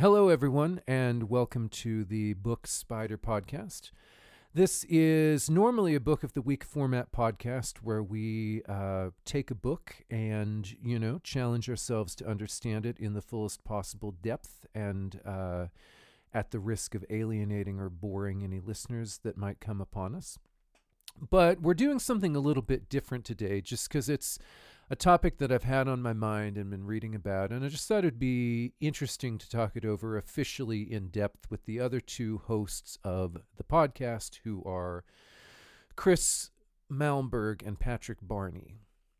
Hello, everyone, and welcome to the Book Spider podcast. This is normally a Book of the Week format podcast where we take a book and, challenge ourselves to understand it in the fullest possible depth and at the risk of alienating or boring any listeners that might come upon us. But we're doing something a little bit different today just because it's a topic that I've had on my mind and been reading about, and I just thought it'd be interesting to talk it over officially in depth with the other two hosts of the podcast, who are Chris Malmberg and Patrick Barney.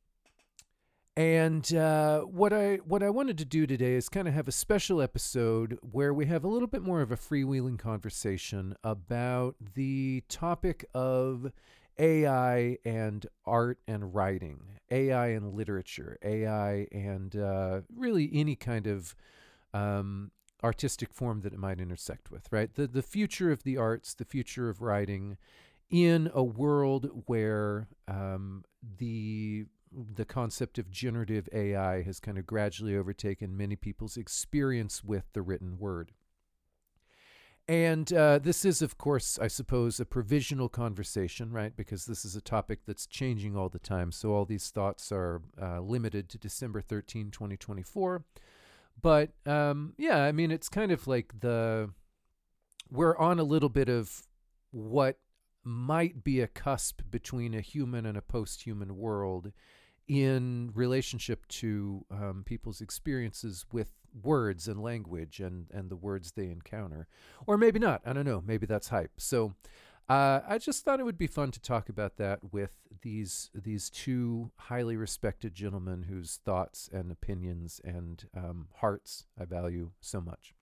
And what I wanted to do today is kind of have a special episode where we have a little bit more of a freewheeling conversation about the topic of AI and art and writing, AI and literature, AI and really any kind of artistic form that it might intersect with, right? The future of the arts, the future of writing in a world where the concept of generative AI has kind of gradually overtaken many people's experience with the written word. And this is, of course, I suppose, a provisional conversation, right? Because this is a topic that's changing all the time. So all these thoughts are limited to December 13, 2024. But it's kind of like we're on a little bit of what might be a cusp between a human and a post-human world in relationship to people's experiences with words and language and the words they encounter. Or maybe not. I don't know. Maybe that's hype. So I just thought it would be fun to talk about that with these two highly respected gentlemen whose thoughts and opinions and hearts I value so much.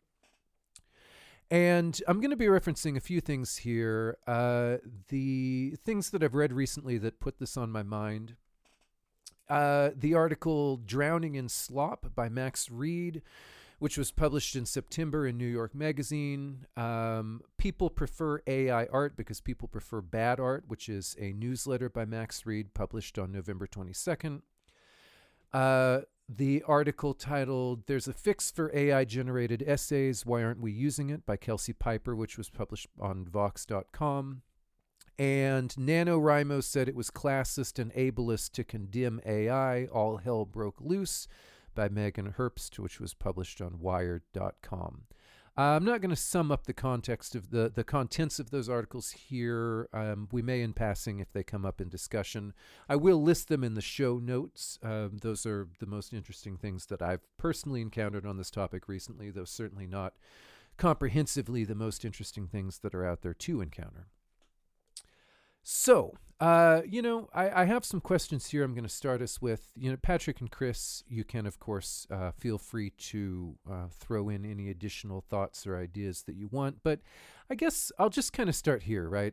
And I'm going to be referencing a few things here. The things that I've read recently that put this on my mind. The article Drowning in Slop by Max Reed, which was published in September in New York Magazine. People Prefer AI Art Because People Prefer Bad Art, which is a newsletter by Max Reed published on November 22nd. The article titled There's a Fix for AI-Generated Essays, Why Aren't We Using It? By Kelsey Piper, which was published on Vox.com. And NaNoWriMo said it was classist and ableist to condemn AI. All Hell Broke Loose by Megan Herbst, which was published on Wired.com. I'm not going to sum up the context of the contents of those articles here. We may in passing if they come up in discussion. I will list them in the show notes. Those are the most interesting things that I've personally encountered on this topic recently, though certainly not comprehensively the most interesting things that are out there to encounter. So, I have some questions here I'm going to start us with. Patrick and Chris, you can, of course, feel free to throw in any additional thoughts or ideas that you want. But I guess I'll just kind of start here, right?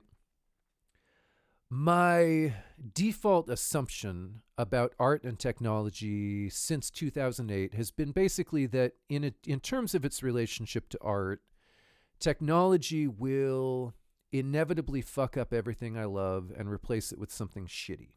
My default assumption about art and technology since 2008 has been basically that in terms of its relationship to art, technology will inevitably fuck up everything I love and replace it with something shitty.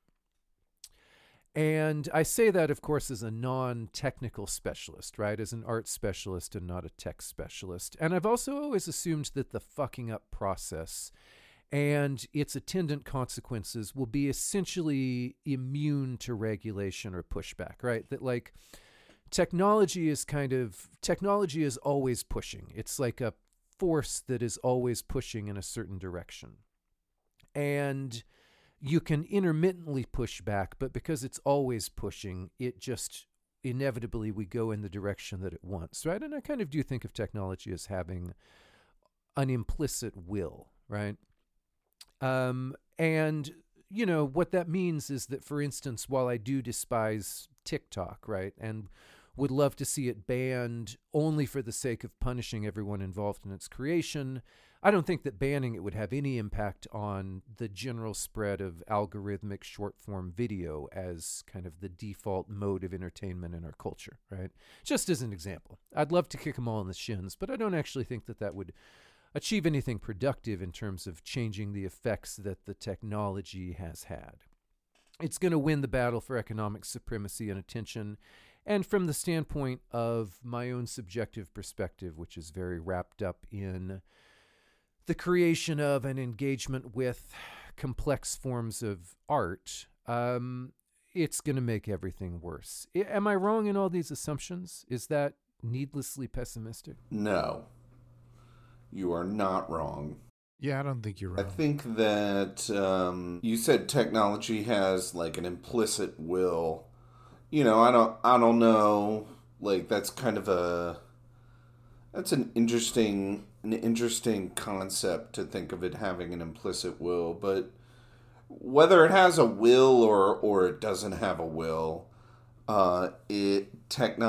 And I say that, of course, as a non-technical specialist, right? As an art specialist and not a tech specialist. And I've also always assumed that the fucking up process and its attendant consequences will be essentially immune to regulation or pushback, right? That technology is always pushing. It's like a force that is always pushing in a certain direction. And you can intermittently push back, but because it's always pushing, it just inevitably we go in the direction that it wants, right? And I kind of do think of technology as having an implicit will, right? And what that means is that, for instance, while I do despise TikTok, right, and would love to see it banned only for the sake of punishing everyone involved in its creation, I don't think that banning it would have any impact on the general spread of algorithmic short-form video as kind of the default mode of entertainment in our culture, right? Just as an example. I'd love to kick them all in the shins, but I don't actually think that would achieve anything productive in terms of changing the effects that the technology has had. It's going to win the battle for economic supremacy and attention, And from the standpoint of my own subjective perspective, which is very wrapped up in the creation of and engagement with complex forms of art, it's going to make everything worse. Am I wrong in all these assumptions? Is that needlessly pessimistic? No, you are not wrong. Yeah, I don't think you're I wrong. think that you said technology has like an implicit will. I don't know. Like that's kind of that's an interesting concept to think of it having an implicit will, but whether it has a will or it doesn't have a will, it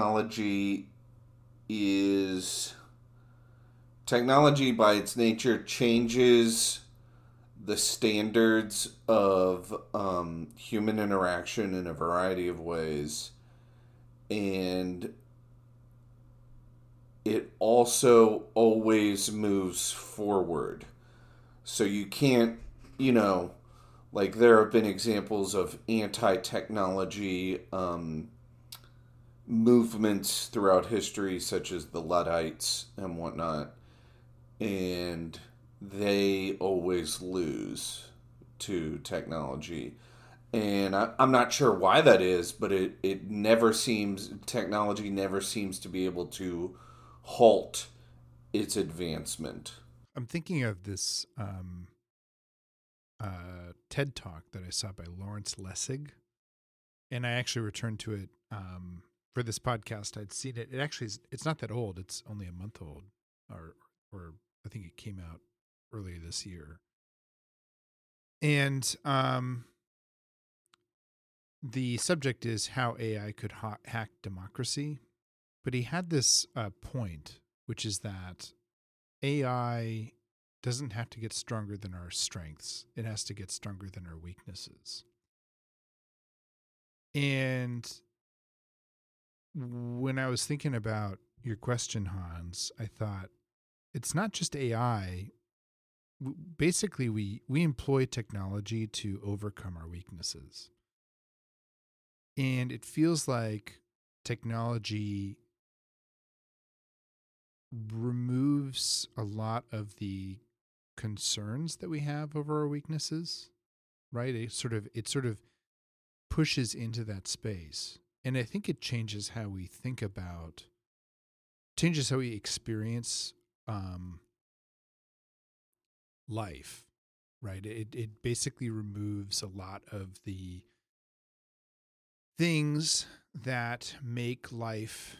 is technology by its nature changes the standards of human interaction in a variety of ways, and it also always moves forward. So you can't, you know, like there have been examples of anti technology movements throughout history, such as the Luddites and whatnot, and they always lose to technology. And I'm not sure why that is, but technology never seems to be able to halt its advancement. I'm thinking of this TED talk that I saw by Lawrence Lessig, and I actually returned to it for this podcast. I'd seen it. It's not that old. It's only a month old, or I think it came out earlier this year. And the subject is how AI could hack democracy. But he had this point, which is that AI doesn't have to get stronger than our strengths. It has to get stronger than our weaknesses. And when I was thinking about your question, Hans, I thought it's not just AI. Basically, we employ technology to overcome our weaknesses. And it feels like technology removes a lot of the concerns that we have over our weaknesses, right? It sort of pushes into that space. And I think it changes how we experience life, right? It basically removes a lot of the things that make life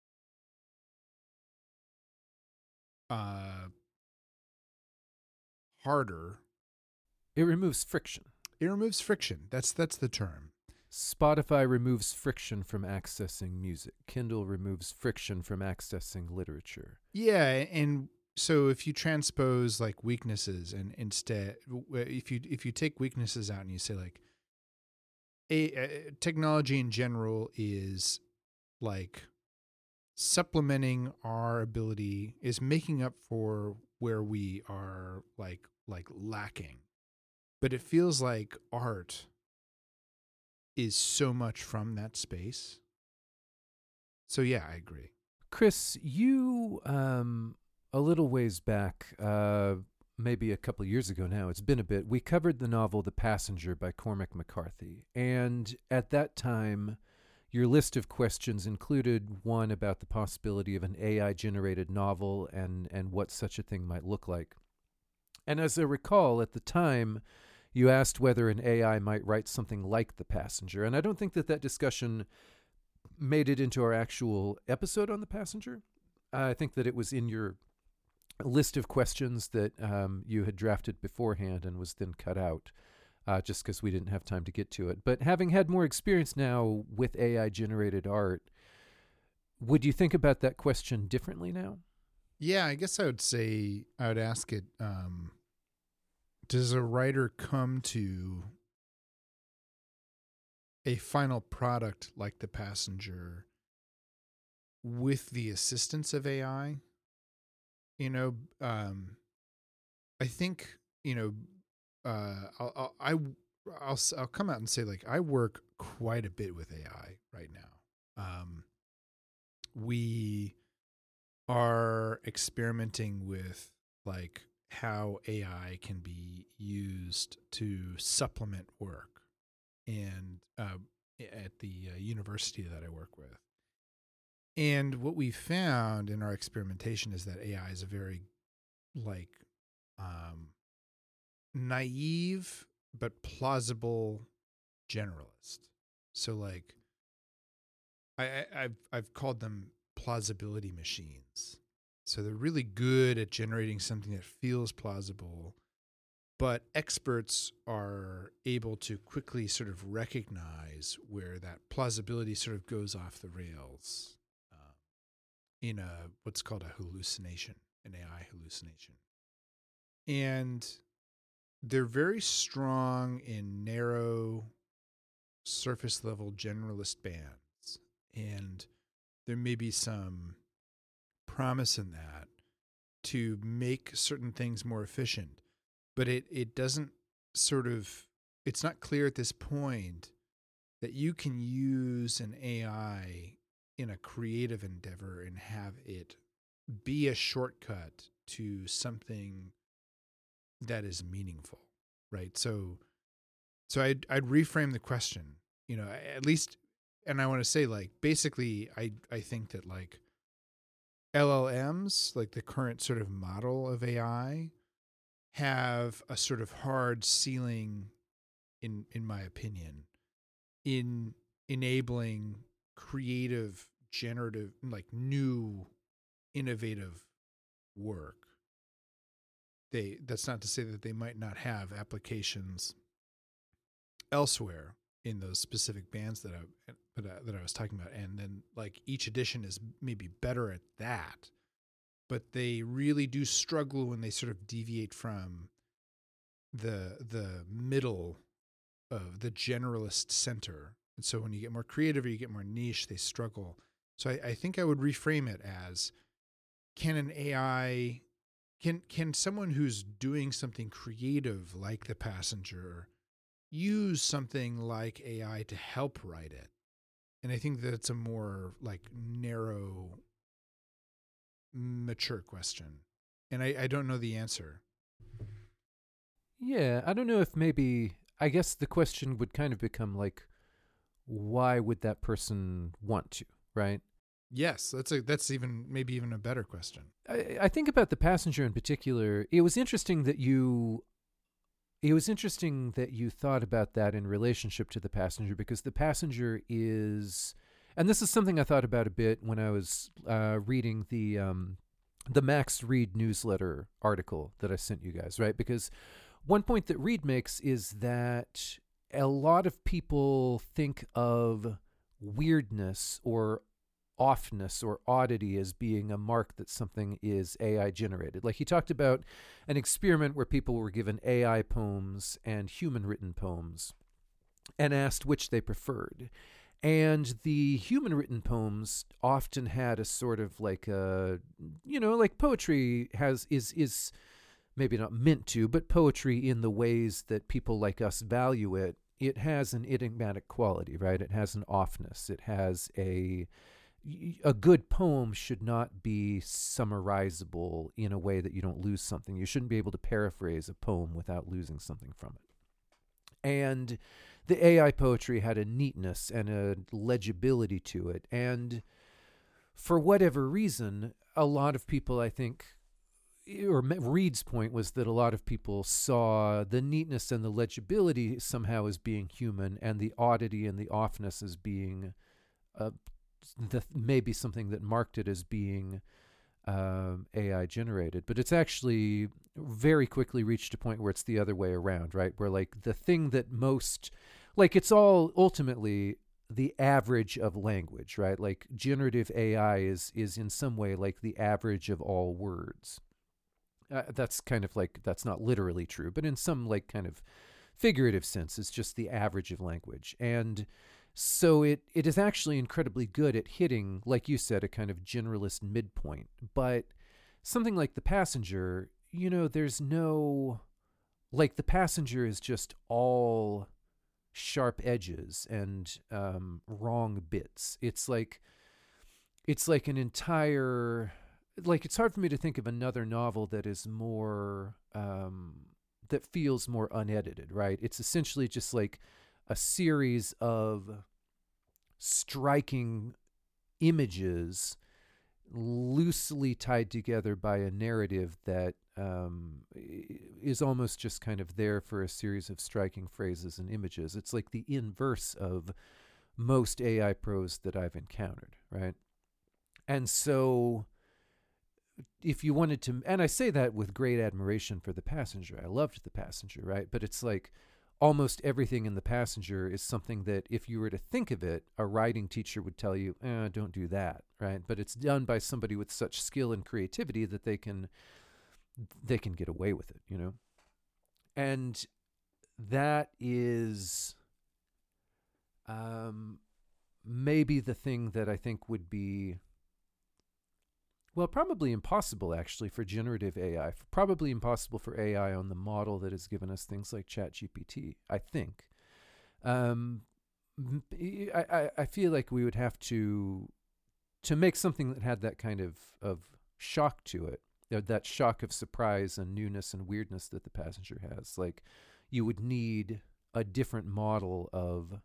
harder. It removes friction. It removes friction. That's the term. Spotify removes friction from accessing music. Kindle removes friction from accessing literature. Yeah, and so if you transpose like weaknesses, and instead, if you take weaknesses out and you say like, technology in general is like supplementing our ability, is making up for where we are like lacking. But it feels like art is so much from that space. So yeah, I agree. Chris, you a little ways back, maybe a couple years ago now, it's been a bit, we covered the novel The Passenger by Cormac McCarthy. And at that time, your list of questions included one about the possibility of an AI-generated novel and what such a thing might look like. And as I recall, at the time, you asked whether an AI might write something like The Passenger. And I don't think that discussion made it into our actual episode on The Passenger. I think that it was in your list of questions that you had drafted beforehand and was then cut out just because we didn't have time to get to it. But having had more experience now with AI-generated art, would you think about that question differently now? Yeah, I guess I would ask it, does a writer come to a final product like The Passenger with the assistance of AI? I think, I'll come out and say, like, I work quite a bit with AI right now. we are experimenting with like how AI can be used to supplement work, and at the university that I work with. And what we found in our experimentation is that AI is a very like um, naive but plausible generalist. So like I've called them plausibility machines. So they're really good at generating something that feels plausible, but experts are able to quickly sort of recognize where that plausibility sort of goes off the rails in a what's called a hallucination, an AI hallucination. And they're very strong in narrow surface level generalist bands. And there may be some promise in that to make certain things more efficient. But it doesn't sort of, it's not clear at this point that you can use an AI in a creative endeavor and have it be a shortcut to something that is meaningful, right? So I'd reframe the question, at least, and I want to say like basically I think that like LLMs, like the current sort of model of AI, have a sort of hard ceiling in my opinion in enabling creative, generative, like new innovative work. That's not to say that they might not have applications elsewhere in those specific bands that I was talking about, and then like each edition is maybe better at that, but they really do struggle when they sort of deviate from the middle of the generalist center. And so when you get more creative or you get more niche, they struggle. So I think I would reframe it as, can an AI, can someone who's doing something creative like The Passenger use something like AI to help write it? And I think that's a more like narrow, mature question. And I don't know the answer. Yeah, I don't know if maybe, I guess the question would kind of become like, why would that person want to, right? Yes, that's even maybe even a better question. I think about The Passenger in particular. It was interesting that you thought about that in relationship to The Passenger, because The Passenger is, and this is something I thought about a bit when I was reading the Max Reed newsletter article that I sent you guys, right? Because one point that Reed makes is that a lot of people think of weirdness or offness or oddity as being a mark that something is AI generated. Like he talked about an experiment where people were given AI poems and human written poems and asked which they preferred. And the human written poems often had a sort of like like poetry is maybe not meant to, but poetry in the ways that people like us value it. It has an enigmatic quality, right? It has an offness. It has a good poem should not be summarizable in a way that you don't lose something. You shouldn't be able to paraphrase a poem without losing something from it. And the AI poetry had a neatness and a legibility to it. And for whatever reason, a lot of people, I think, or Reed's point was that a lot of people saw the neatness and the legibility somehow as being human, and the oddity and the offness as being maybe something that marked it as being AI generated. But it's actually very quickly reached a point where it's the other way around, right? Where like the thing that most, like it's all ultimately the average of language, right? Like generative AI is in some way like the average of all words. That's kind of like, that's not literally true, but in some like kind of figurative sense, it's just the average of language. And so it is actually incredibly good at hitting, like you said, a kind of generalist midpoint. But something like The Passenger, there's no, like The Passenger is just all sharp edges and wrong bits. It's like, it's like an entire, like, it's hard for me to think of another novel that is more, that feels more unedited, right? It's essentially just like a series of striking images loosely tied together by a narrative that is almost just kind of there for a series of striking phrases and images. It's like the inverse of most AI prose that I've encountered, right? And so if you wanted to, and I say that with great admiration for The Passenger. I loved The Passenger, right? But it's like almost everything in The Passenger is something that if you were to think of it, a writing teacher would tell you, don't do that, right? But it's done by somebody with such skill and creativity that they can get away with it, you know? And that is maybe the thing that I think would be, well, probably impossible, actually, for generative AI. Probably impossible for AI on the model that has given us things like ChatGPT, I think. I feel like we would have to make something that had that kind of shock to it, that shock of surprise and newness and weirdness that The Passenger has. Like, you would need a different model of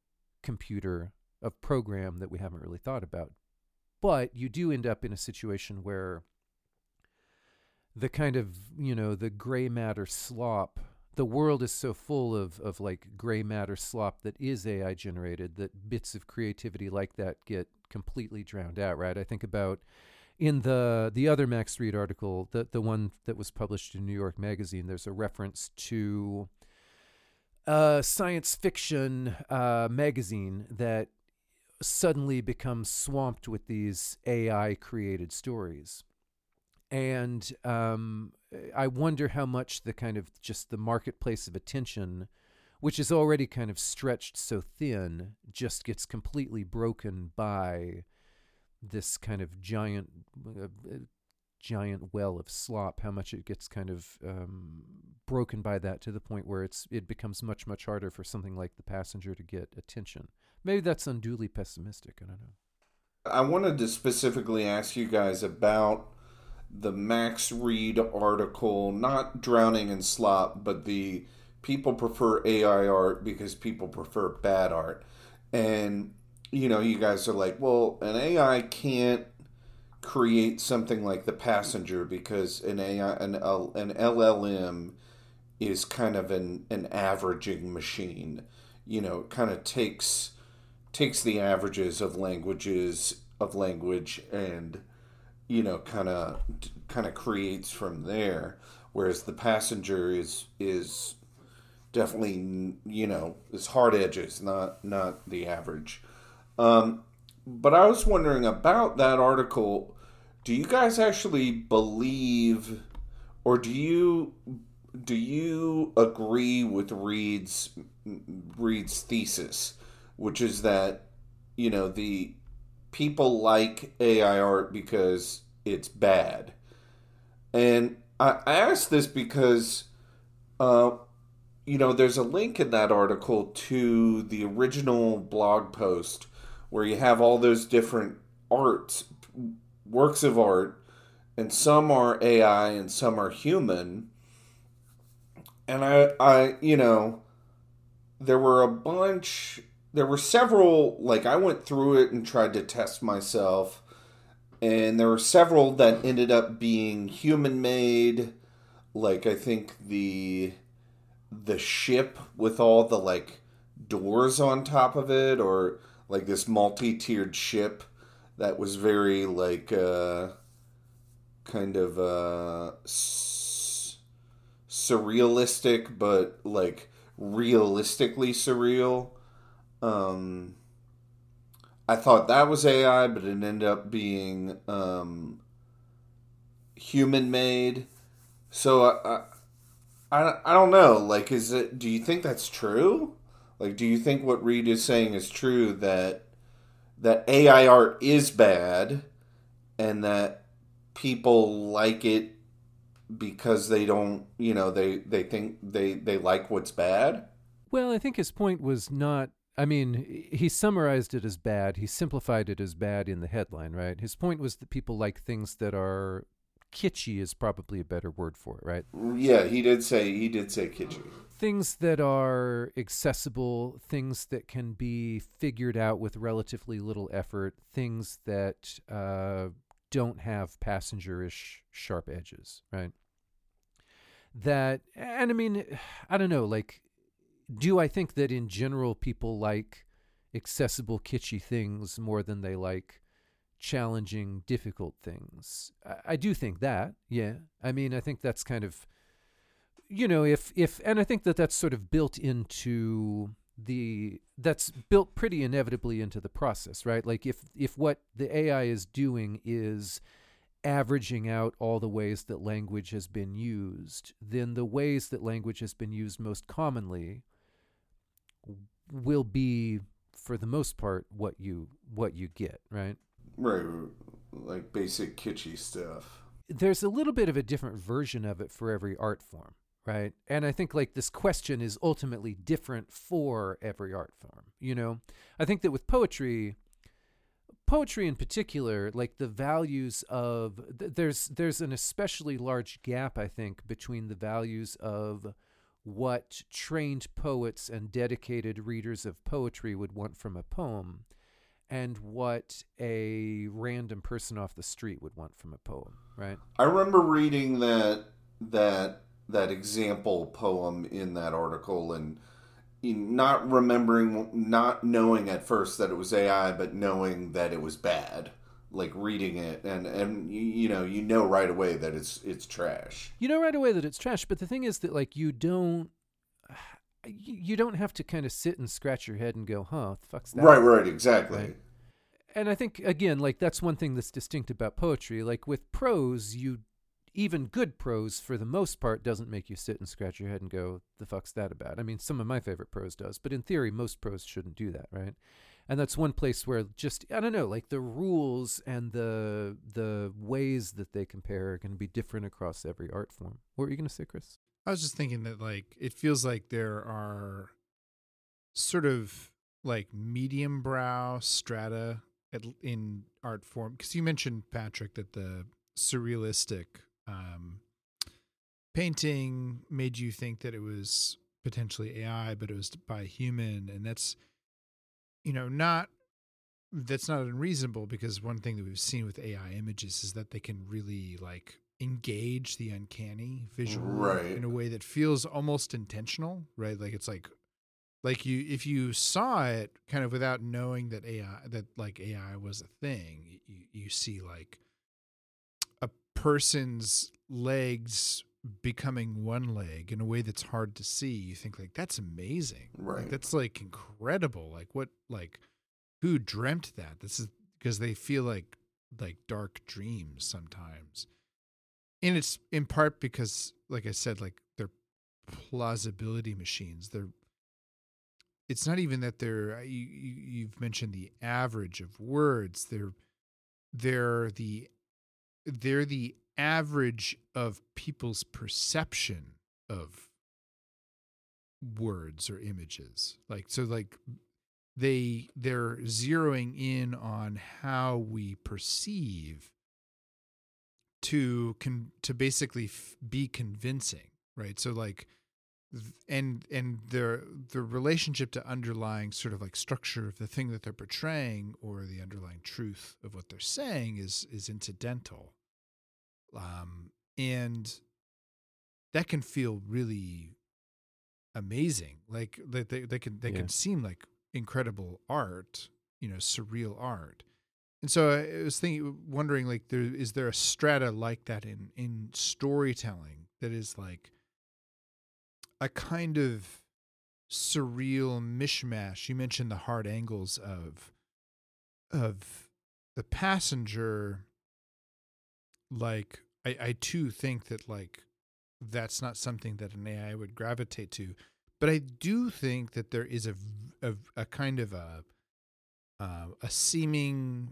program that we haven't really thought about. But you do end up in a situation where the kind of, the gray matter slop, the world is so full of like gray matter slop that is AI generated that bits of creativity like that get completely drowned out, right? I think about in the other Max Read article, the one that was published in New York Magazine, there's a reference to a science fiction magazine that suddenly becomes swamped with these AI created stories. And I wonder how much the kind of just the marketplace of attention, which is already kind of stretched so thin, just gets completely broken by this kind of giant well of slop, how much it gets kind of broken by that to the point where it becomes much, much harder for something like The Passenger to get attention. Maybe that's unduly pessimistic. I don't know. I wanted to specifically ask you guys about the Max Read article, not drowning in slop, but the people prefer AI art because people prefer bad art. And, you guys are like, well, an AI can't create something like The Passenger because an LLM is kind of an averaging machine. It kind of takes the averages of language and kind of creates from there, whereas The Passenger is definitely is hard edges, not the average. But I was wondering about that article. Do you guys actually believe, or do you agree with Read's thesis, which is that the people like AI art because it's bad? And I asked this because there's a link in that article to the original blog post where you have all those different works of art, and some are AI and some are human. And I there were several, like, I went through it and tried to test myself, and there were several that ended up being human made, like I think the ship with all the like doors on top of it, or like this multi-tiered ship that was very like kind of surrealistic, but like realistically surreal. I thought that was AI, but it ended up being human made. So I don't know. Like, do you think that's true? Like, do you think what Read is saying is true, that AI art is bad and that people like it because they don't, they think they like what's bad? Well, I think his point was not I mean, he summarized it as bad. He simplified it as bad in the headline, right? His point was that people like things that are kitschy is probably a better word for it, right? Yeah, he did say kitschy. Things that are accessible, things that can be figured out with relatively little effort, things that don't have passenger-ish sharp edges, right? That, and I mean, I don't know, like, do I think that in general people like accessible, kitschy things more than they like challenging, difficult things? I do think that, yeah. I mean, I think that's kind of, if, and I think that that's sort of built into that's built pretty inevitably into the process, right? Like if what the AI is doing is averaging out all the ways that language has been used, then the ways that language has been used most commonly will be, for the most part, what you get, right? Right, like basic kitschy stuff. There's a little bit of a different version of it for every art form, right? And I think like this question is ultimately different for every art form. I think that with poetry in particular, like the values of there's an especially large gap, I think, between the values of what trained poets and dedicated readers of poetry would want from a poem and what a random person off the street would want from a poem, right? I remember reading that example poem in that article and not knowing at first that it was AI, but knowing that it was bad. Like reading it and you know right away that it's trash. You know right away that it's trash, but the thing is that like you don't have to kind of sit and scratch your head and go, huh, what the fuck's that? Right, exactly. Right? And I think, again, like that's one thing that's distinct about poetry. Like with prose, even good prose, for the most part, doesn't make you sit and scratch your head and go, the fuck's that about? I mean, some of my favorite prose does, but in theory, most prose shouldn't do that, right? And that's one place where just, I don't know, like the rules and the ways that they compare are going to be different across every art form. What were you going to say, Chris? I was just thinking that like it feels like there are sort of like medium brow strata in art form, because you mentioned, Patrick, that the surrealistic painting made you think that it was potentially AI, but it was by a human, and that's that's not unreasonable, because one thing that we've seen with AI images is that they can really like engage the uncanny visually, right, in a way that feels almost intentional, right? Like it's like you, if you saw it kind of without knowing that AI was a thing, you see like a person's legs becoming one leg in a way that's hard to see. You think like, that's amazing. Right. Like, that's like incredible. Like who dreamt that? This is because they feel like dark dreams sometimes. And it's in part because, like I said, like they're plausibility machines. It's not even that you've mentioned the average of words. They're the average of people's perception of words or images. They're zeroing in on how we perceive to basically be convincing, right? So like, and the relationship to underlying sort of like structure of the thing that they're portraying, or the underlying truth of what they're saying, is incidental, and that can feel really amazing. Like they can seem like incredible art, surreal art. And so I was wondering, like, is there a strata like that in storytelling that is like a kind of surreal mishmash? You mentioned the hard angles of The Passenger. Like, I too think that like that's not something that an AI would gravitate to, but I do think that there is a kind of a seeming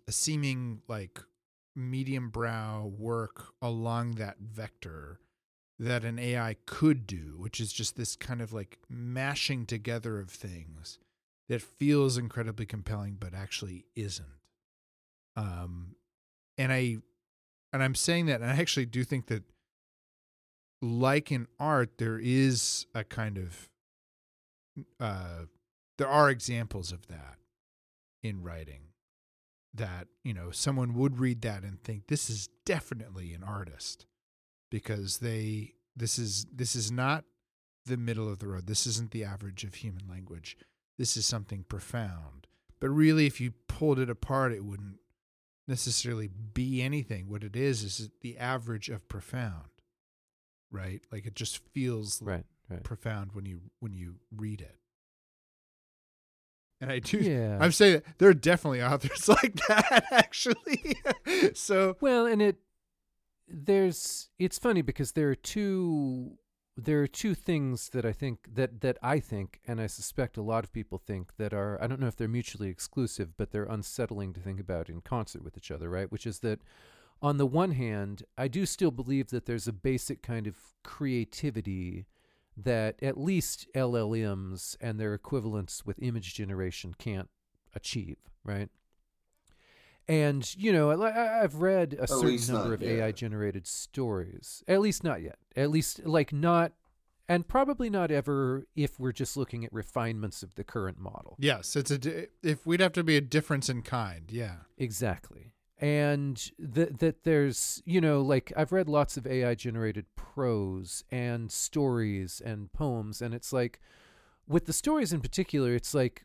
like medium brow work along that vector that an AI could do, which is just this kind of like mashing together of things that feels incredibly compelling, but actually isn't. And I'm saying that, and I actually do think that, like in art, there is a kind of, there are examples of that in writing, that, you know, someone would read that and think this is definitely an artist, because this is not the middle of the road. This isn't the average of human language. This is something profound. But really, if you pulled it apart, it wouldn't necessarily be anything. What it is the average of profound, right? Like it just feels right. profound when you read it. And I do. Yeah. I'm saying that there are definitely authors like that, actually. So it's funny because there are two things that I think that I think, and I suspect a lot of people think, that are, I don't know if they're mutually exclusive, but they're unsettling to think about in concert with each other, right? Which is that on the one hand, I do still believe that there's a basic kind of creativity that at least LLMs and their equivalents with image generation can't achieve, right? And, you know, I've read a certain number of AI-generated stories. At least not yet. At least, like, not, and probably not ever if we're just looking at refinements of the current model. Yes, if we'd have to be a difference in kind, yeah. Exactly. And that there's, you know, like, I've read lots of AI-generated prose and stories and poems, and it's like, with the stories in particular, it's like,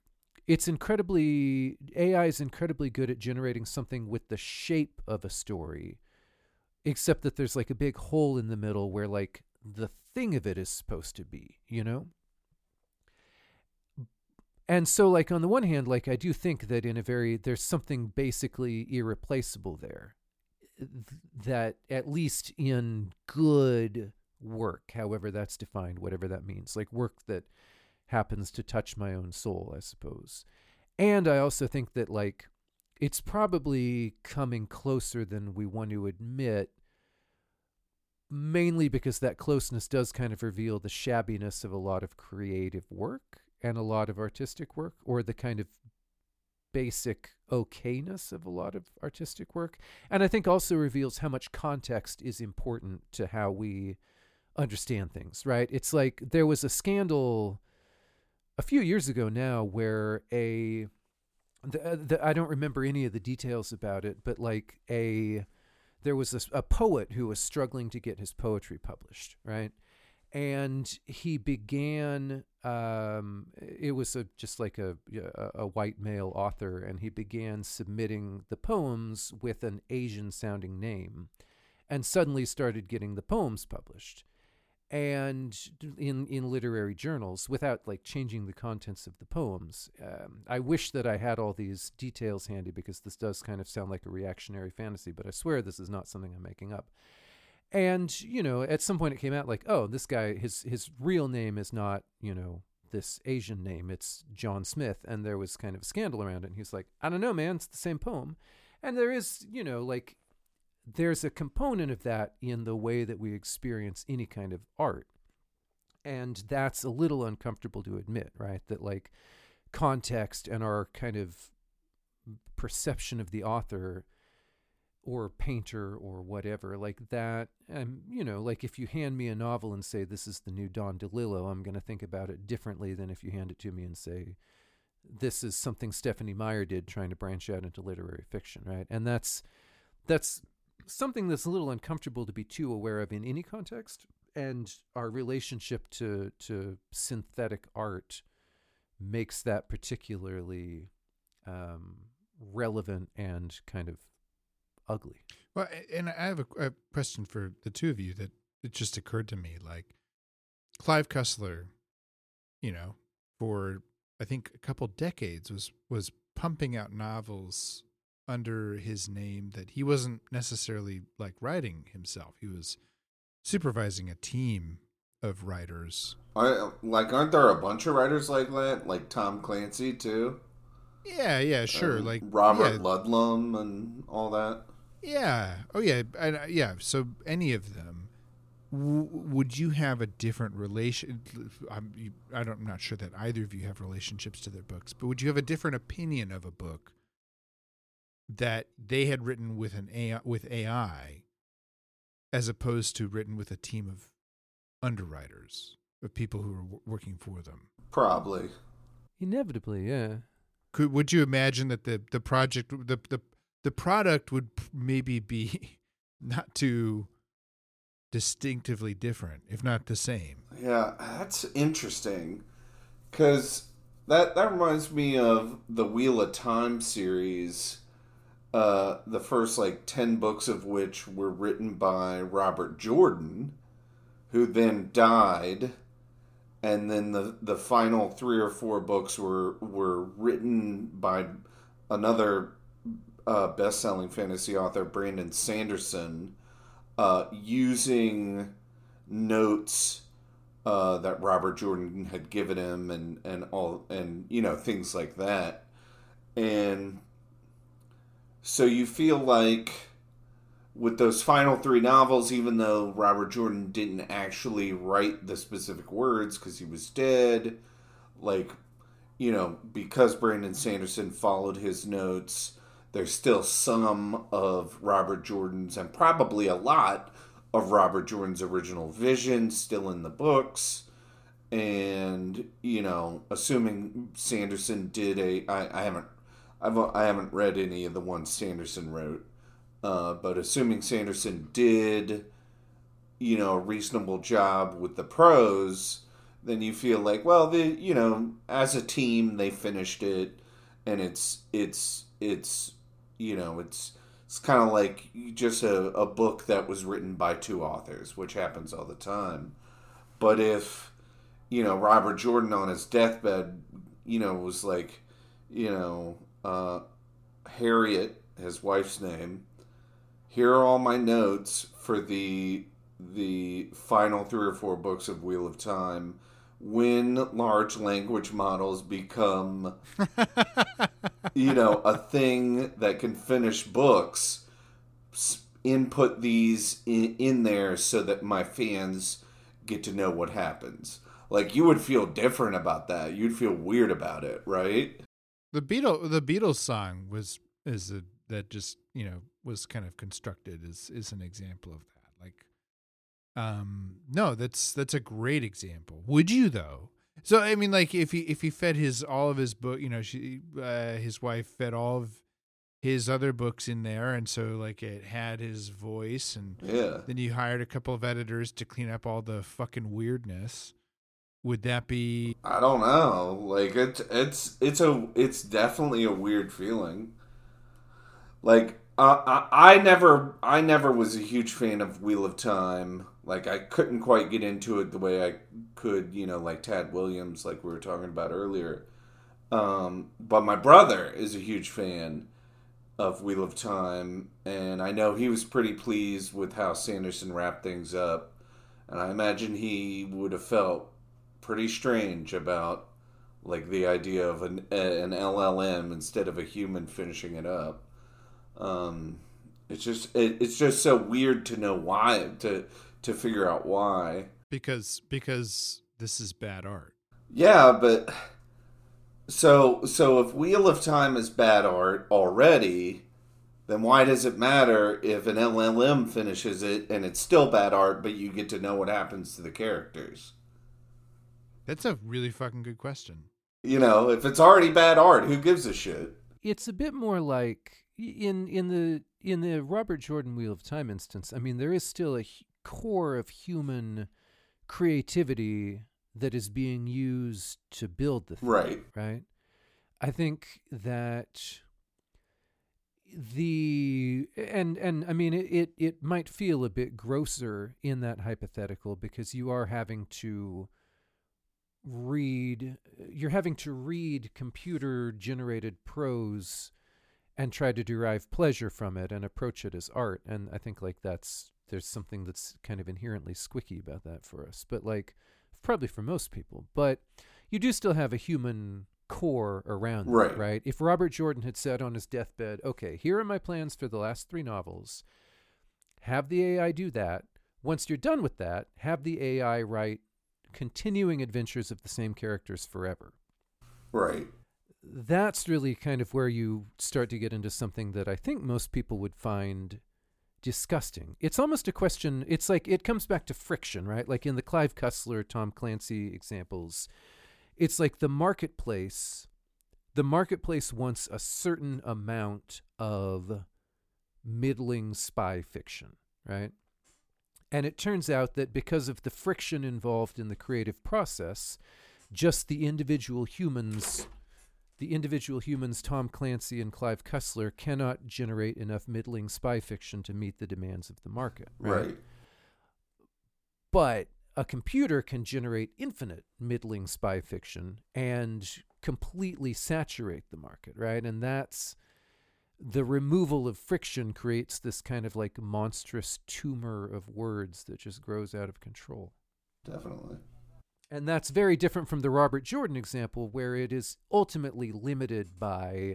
AI is incredibly good at generating something with the shape of a story, except that there's like a big hole in the middle where like the thing of it is supposed to be, you know? And so like on the one hand, like I do think that there's something basically irreplaceable there, that at least in good work, however that's defined, whatever that means, like work that happens to touch my own soul, I suppose. And I also think that like it's probably coming closer than we want to admit, mainly because that closeness does kind of reveal the shabbiness of a lot of creative work and a lot of artistic work, or the kind of basic okayness of a lot of artistic work. And I think also reveals how much context is important to how we understand things, right? It's like there was a scandal a few years ago now where I don't remember any of the details about it, but like there was a poet who was struggling to get his poetry published, right? And he began, it was just like a white male author, and he began submitting the poems with an Asian sounding name, and suddenly started getting the poems published and in literary journals without like changing the contents of the poems. I wish that I had all these details handy, because this does kind of sound like a reactionary fantasy, but I swear this is not something I'm making up. And, you know, at some point it came out like, oh, this guy, his real name is not, you know, this Asian name, it's John Smith. And there was kind of a scandal around it. And he's like, I don't know, man, it's the same poem. And there is, you know, like, there's a component of that in the way that we experience any kind of art. And that's a little uncomfortable to admit, right? That like context and our kind of perception of the author or painter or whatever, like that, you know, like if you hand me a novel and say, this is the new Don DeLillo, I'm going to think about it differently than if you hand it to me and say, this is something Stephenie Meyer did trying to branch out into literary fiction, right? And that's something that's a little uncomfortable to be too aware of in any context. And our relationship to synthetic art makes that particularly relevant and kind of ugly. Well, and I have a question for the two of you that it just occurred to me. Like Clive Cussler, you know, for I think a couple decades was pumping out novels under his name that he wasn't necessarily like writing himself. He was supervising a team of writers. Aren't there a bunch of writers like that? Like Tom Clancy too? Yeah, sure. Like Robert Ludlum and all that. Yeah. Oh, yeah. Yeah. So any of them. would you have a different relation? I'm not sure that either of you have relationships to their books, but would you have a different opinion of a book that they had written with AI as opposed to written with a team of underwriters, of people who are working for them? Probably. Inevitably, yeah. Would you imagine that the project, the product would maybe be not too distinctively different, if not the same? Yeah, that's interesting, because that reminds me of the Wheel of Time series. The first 10 books of which were written by Robert Jordan, who then died, and then the final 3 or 4 books were written by another best-selling fantasy author, Brandon Sanderson, using notes that Robert Jordan had given him, and things like that. And so you feel like with those final 3 novels, even though Robert Jordan didn't actually write the specific words because he was dead, because Brandon Sanderson followed his notes, there's still some of Robert Jordan's, and probably a lot of Robert Jordan's original vision still in the books. And, assuming Sanderson did I haven't read any of the ones Sanderson wrote, but assuming Sanderson did, a reasonable job with the prose, then you feel like, well, as a team they finished it, and it's kind of like just a book that was written by 2 authors, which happens all the time. But if, Robert Jordan on his deathbed, was like, Harriet, his wife's name, here are all my notes for the final 3 or 4 books of Wheel of Time. When large language models become, a thing that can finish books, input these in there so that my fans get to know what happens. You would feel different about that. You'd feel weird about it, right? The Beatles song was kind of constructed is an example of that. No, that's a great example. Would you though? So I mean, if he fed all of his book, his wife fed all of his other books in there, and so it had his voice, and then you hired a couple of editors to clean up all the fucking weirdness. Would that be? I don't know. It's definitely a weird feeling. I never was a huge fan of Wheel of Time. I couldn't quite get into it the way I could, Tad Williams, we were talking about earlier. But my brother is a huge fan of Wheel of Time, and I know he was pretty pleased with how Sanderson wrapped things up. And I imagine he would have felt pretty strange about the idea of an LLM instead of a human finishing it up. It's just so weird to know why, to figure out why. Because this is bad art. Yeah, but so if Wheel of Time is bad art already, then why does it matter if an LLM finishes it and it's still bad art, but you get to know what happens to the characters? That's a really fucking good question. If it's already bad art, who gives a shit? It's a bit more like in the Robert Jordan Wheel of Time instance. I mean, there is still a core of human creativity that is being used to build the thing, right? I think that and I mean it might feel a bit grosser in that hypothetical because you are having to read computer generated prose and try to derive pleasure from it and approach it as art. And I think there's something that's kind of inherently squicky about that for us, but probably for most people. But you do still have a human core around it, right? If Robert Jordan had said on his deathbed, okay, here are my plans for the last 3 novels, have the AI do that, Once you're done with that, have the AI write continuing adventures of the same characters forever. Right. That's really kind of where you start to get into something that I think most people would find disgusting. It's almost a question, it's like it comes back to friction, right? Like in the Clive Cussler, Tom Clancy examples, it's like the marketplace wants a certain amount of middling spy fiction, right? And it turns out that because of the friction involved in the creative process, just the individual humans, Tom Clancy and Clive Cussler, cannot generate enough middling spy fiction to meet the demands of the market. Right. But a computer can generate infinite middling spy fiction and completely saturate the market, right? And that's the removal of friction creates this kind of like monstrous tumor of words that just grows out of control. Definitely. And that's very different from the Robert Jordan example, where it is ultimately limited by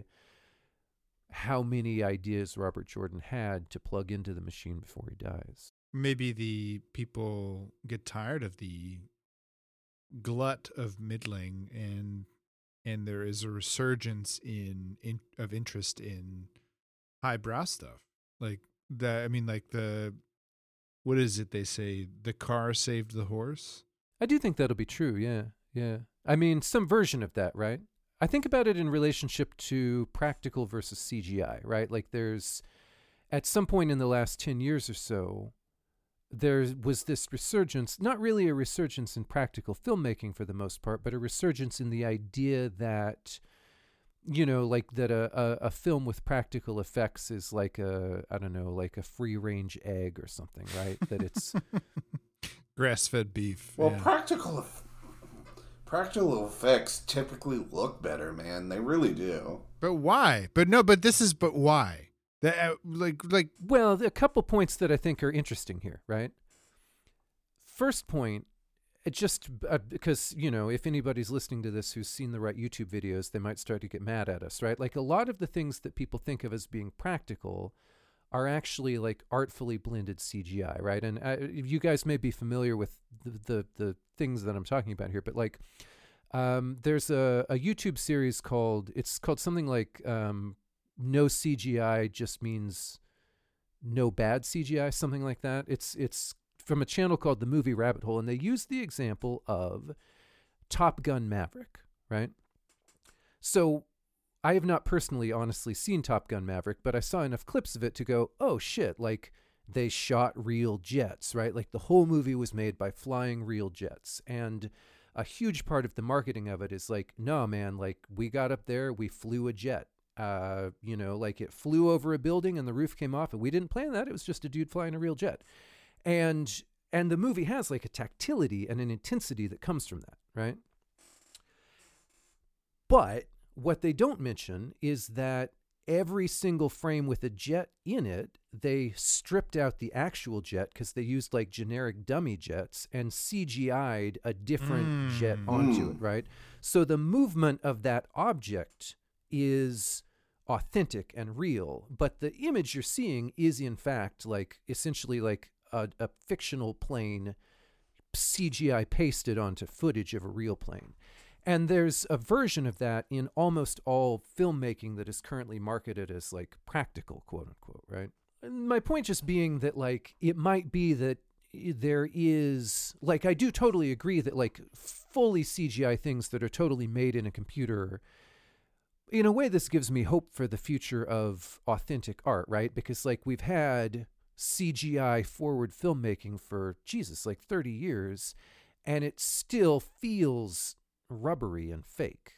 how many ideas Robert Jordan had to plug into the machine before he dies. Maybe the people get tired of the glut of middling, and there is a resurgence of interest in highbrow stuff. Like that. I mean, like what is it they say? The car saved the horse. I do think that'll be true. Yeah. I mean, some version of that, right? I think about it in relationship to practical versus CGI, right? Like there's, at some point in the last 10 years or so, there was this resurgence, not really a resurgence in practical filmmaking for the most part, but a resurgence in the idea that, you know, like that a film with practical effects is like like a free range egg or something, right? That it's grass-fed beef. Well, yeah. practical effects typically look better, man. They really do. But why? But why? That Well, a couple points that I think are interesting here, right? First point, it just because, you know, if anybody's listening to this who's seen the right YouTube videos, they might start to get mad at us, right? Like a lot of the things that people think of as being practical are actually like artfully blended CGI, right? And you guys may be familiar with the things that I'm talking about here, but like there's a YouTube series called something like no CGI just means no bad CGI, something like that. It's from a channel called The Movie Rabbit Hole, and they use the example of Top Gun Maverick, right? So I have not personally, honestly, seen Top Gun Maverick, but I saw enough clips of it to go, oh shit, like they shot real jets, right? Like the whole movie was made by flying real jets. And a huge part of the marketing of it is like, no, man, like we got up there, we flew a jet. You know, like it flew over a building and the roof came off, and we didn't plan that. It was just a dude flying a real jet. And the movie has like a tactility and an intensity that comes from that, right? But what they don't mention is that every single frame with a jet in it, they stripped out the actual jet because they used like generic dummy jets and CGI'd a different jet onto it, right? So the movement of that object is authentic and real, but the image you're seeing is in fact like essentially like a fictional plane CGI pasted onto footage of a real plane. And there's a version of that in almost all filmmaking that is currently marketed as like practical, quote unquote, right? And my point just being that like it might be that there is like, I do totally agree that like fully CGI things that are totally made in a computer, in a way, this gives me hope for the future of authentic art, right? Because like we've had CGI forward filmmaking for like 30 years, and it still feels rubbery and fake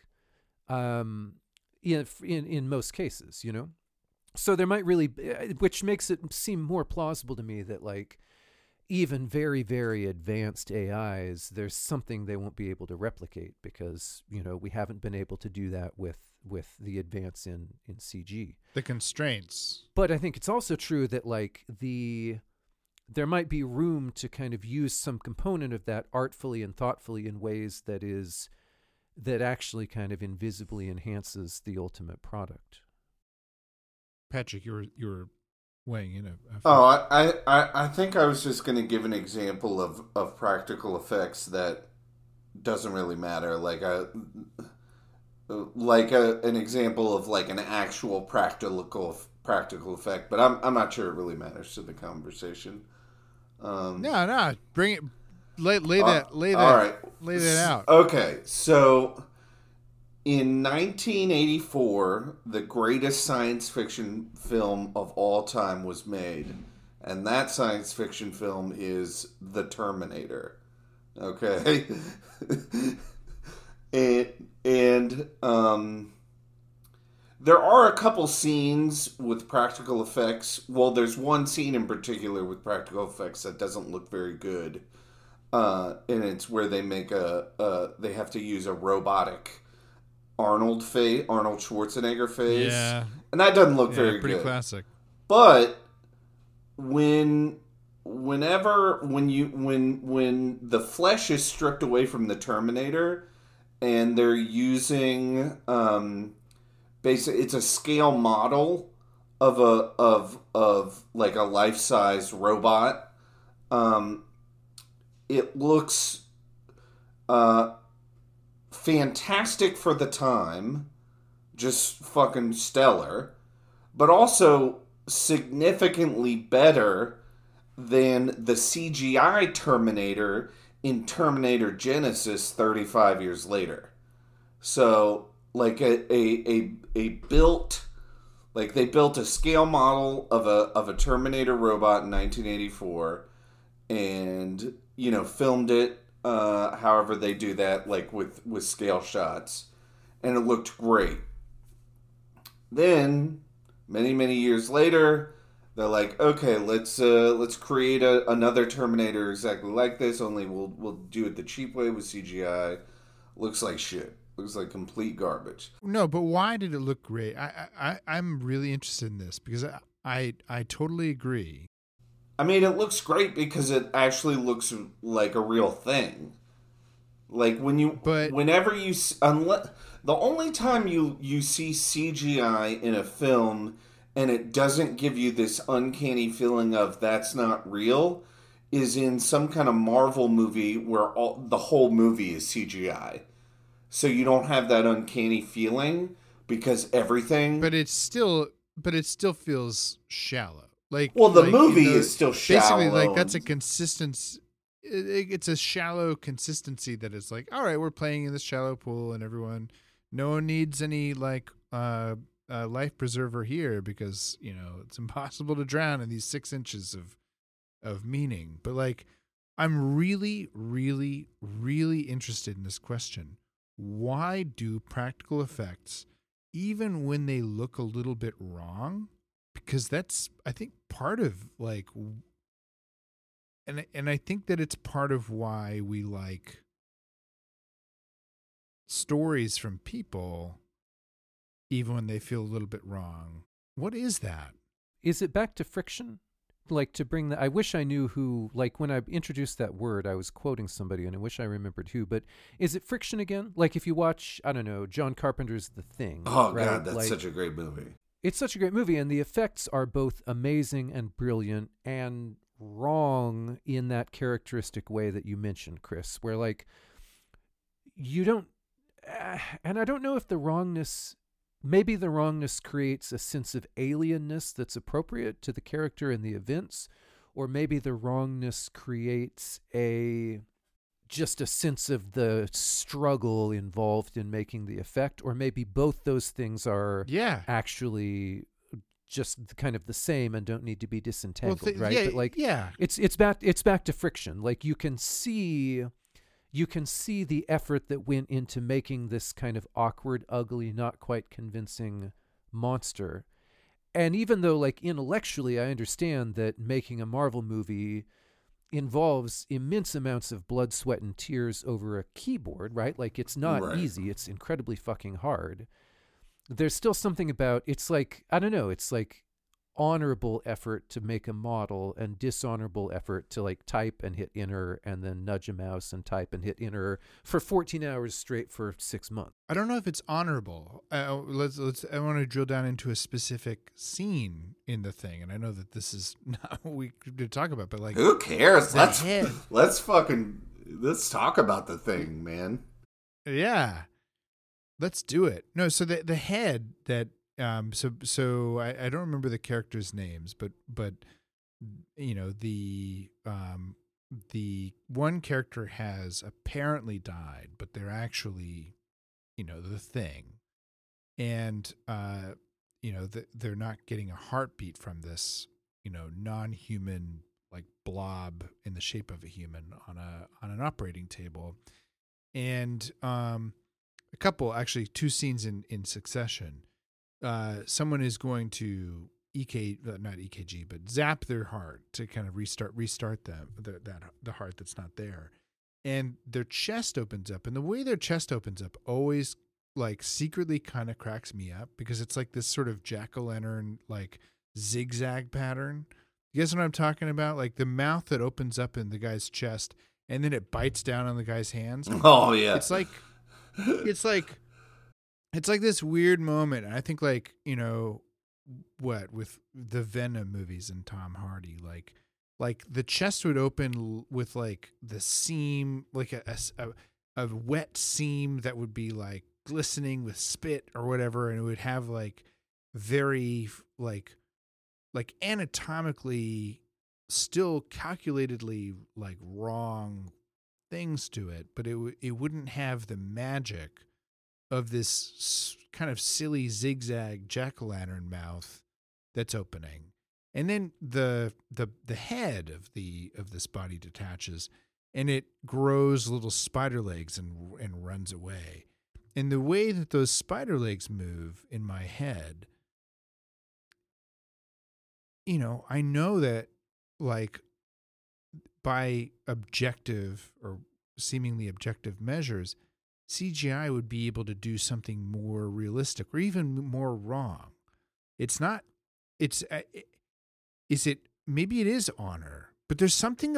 in most cases, you know? So there might really be, which makes it seem more plausible to me that like even very, very advanced AIs, there's something they won't be able to replicate because, you know, we haven't been able to do that with the advance in CG. The constraints. But I think it's also true that like there might be room to kind of use some component of that artfully and thoughtfully in ways that actually kind of invisibly enhances the ultimate product. Patrick, you were weighing in. Oh, I think I was just going to give an example of practical effects that doesn't really matter. An example of like an actual practical effect, but I'm not sure it really matters to the conversation. No, bring it. Lay that all right. lay that out. Okay, so in 1984, the greatest science fiction film of all time was made, and that science fiction film is The Terminator. Okay, and there are a couple scenes with practical effects. Well, there's one scene in particular with practical effects that doesn't look very good, and it's where they make they have to use a robotic Arnold Schwarzenegger face, Yeah, and that doesn't look yeah, very pretty good. classic. But when the flesh is stripped away from the Terminator, and they're using basically it's a scale model of like a life size robot. It looks fantastic for the time, just fucking stellar, but also significantly better than the CGI Terminator in Terminator Genesis 35 years later. So, like a built, like they built a scale model of a Terminator robot in 1984, and filmed it. However they do that, like with scale shots, and it looked great. Then, many years later, they're like, okay, let's create another Terminator exactly like this. Only we'll do it the cheap way with CGI. Looks like shit. Looks like complete garbage. No, but why did it look great? I'm really interested in this because I totally agree. I mean, it looks great because it actually looks like a real thing. Like whenever you, unless the only time you see CGI in a film and it doesn't give you this uncanny feeling of that's not real, is in some kind of Marvel movie where the whole movie is CGI. So you don't have that uncanny feeling because everything. But it still feels shallow. Like, well, the like, movie is still shallow. Basically, like that's a consistency. It's a shallow consistency that is like, all right, we're playing in this shallow pool, and no one needs any like life preserver here because it's impossible to drown in these 6 inches of meaning. But like, I'm really, really, really interested in this question. Why do practical effects, even when they look a little bit wrong, because that's, I think, part of like, and I think that it's part of why we like stories from people, even when they feel a little bit wrong. What is that? Is it back to friction? Like, to bring I wish I knew who, like when I introduced that word, I was quoting somebody and I wish I remembered who, but is it friction again? Like if you watch, I don't know, John Carpenter's The Thing. Oh, right? God, that's like, such a great movie. It's such a great movie, and the effects are both amazing and brilliant and wrong in that characteristic way that you mentioned, Chris, where like you don't, and I don't know if the wrongness, maybe the wrongness creates a sense of alienness that's appropriate to the character and the events, or maybe the wrongness creates just a sense of the struggle involved in making the effect, or maybe both those things are actually just kind of the same and don't need to be disentangled, right? Yeah, but like, it's back to friction. Like you can see the effort that went into making this kind of awkward, ugly, not quite convincing monster. And even though, like, intellectually, I understand that making a Marvel movie involves immense amounts of blood, sweat, and tears over a keyboard, right? Like, it's not easy. It's incredibly fucking hard. There's still something about, it's like, I don't know, it's like honorable effort to make a model and dishonorable effort to like type and hit enter and then nudge a mouse and type and hit enter for 14 hours straight for 6 months. I don't know if it's honorable. I want to drill down into a specific scene in the thing, and I know that this is not what we could talk about, but like, who cares? Let's head. talk about the thing, man. Yeah, let's do it. No, so the head that so I don't remember the characters' names, but you know, the one character has apparently died, but they're actually, you know, the thing, and you know, they're not getting a heartbeat from this, you know, non-human like blob in the shape of a human on an operating table. And two scenes in succession, someone is going to not EKG, but zap their heart to kind of restart them, the heart that's not there. And their chest opens up, and the way their chest opens up always like secretly kind of cracks me up, because it's like this sort of jack-o'-lantern like zigzag pattern. You guys know what I'm talking about? Like the mouth that opens up in the guy's chest and then it bites down on the guy's hands. Oh yeah. It's like this weird moment. And I think, like, you know, what with the Venom movies and Tom Hardy, like the chest would open with like the seam, like a wet seam that would be like glistening with spit or whatever, and it would have like very like anatomically still calculatedly like wrong things to it, but it wouldn't have the magic of this kind of silly zigzag jack-o'-lantern mouth that's opening. And then the head of this body detaches, and it grows little spider legs and runs away. And the way that those spider legs move in my head, you know, I know that, like, by objective or seemingly objective measures, CGI would be able to do something more realistic or even more wrong. Maybe it is honor, but there's something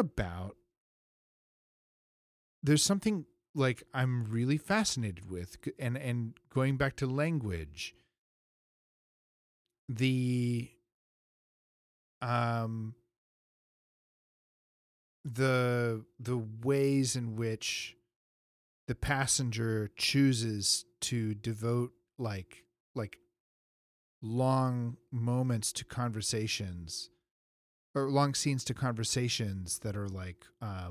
like I'm really fascinated with, and going back to language, the ways in which the passenger chooses to devote like long moments to conversations, or long scenes to conversations that are like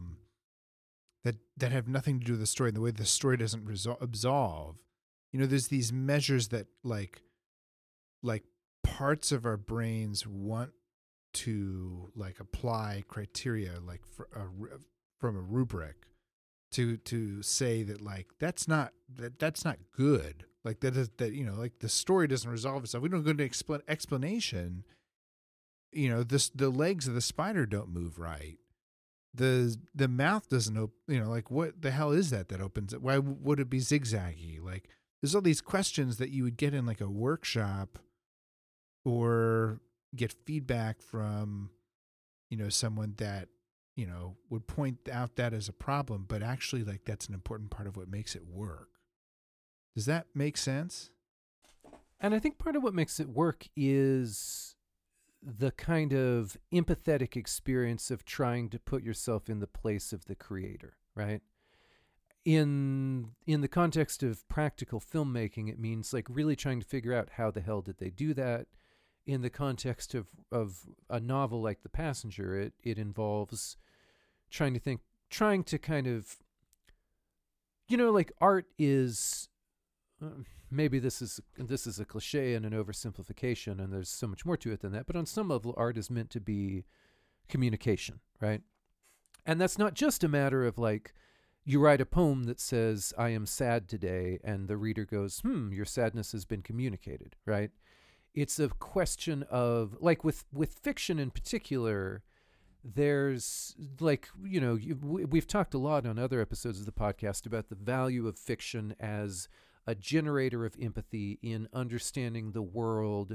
that have nothing to do with the story, and the way the story doesn't absolve. You know, there's these measures that like parts of our brains want to like apply criteria, like from a rubric to say that like that's not good, like that you know, like the story doesn't resolve itself. We don't go into explanation. You know, the legs of the spider don't move right. The mouth doesn't open. You know, like what the hell is that opens it? Why would it be zigzaggy? Like there's all these questions that you would get in like a workshop, or get feedback from, you know, someone that, you know, would point out that as a problem, but actually like that's an important part of what makes it work. Does that make sense? And I think part of what makes it work is the kind of empathetic experience of trying to put yourself in the place of the creator, right? In the context of practical filmmaking, it means like really trying to figure out how the hell did they do that. In the context of a novel like The Passenger, it involves trying to kind of, you know, like art is, maybe this is a cliche and an oversimplification, and there's so much more to it than that, but on some level, art is meant to be communication, right? And that's not just a matter of like, you write a poem that says, I am sad today, and the reader goes, your sadness has been communicated, right? It's a question of, like with fiction in particular, there's like, you know, we've talked a lot on other episodes of the podcast about the value of fiction as a generator of empathy in understanding the world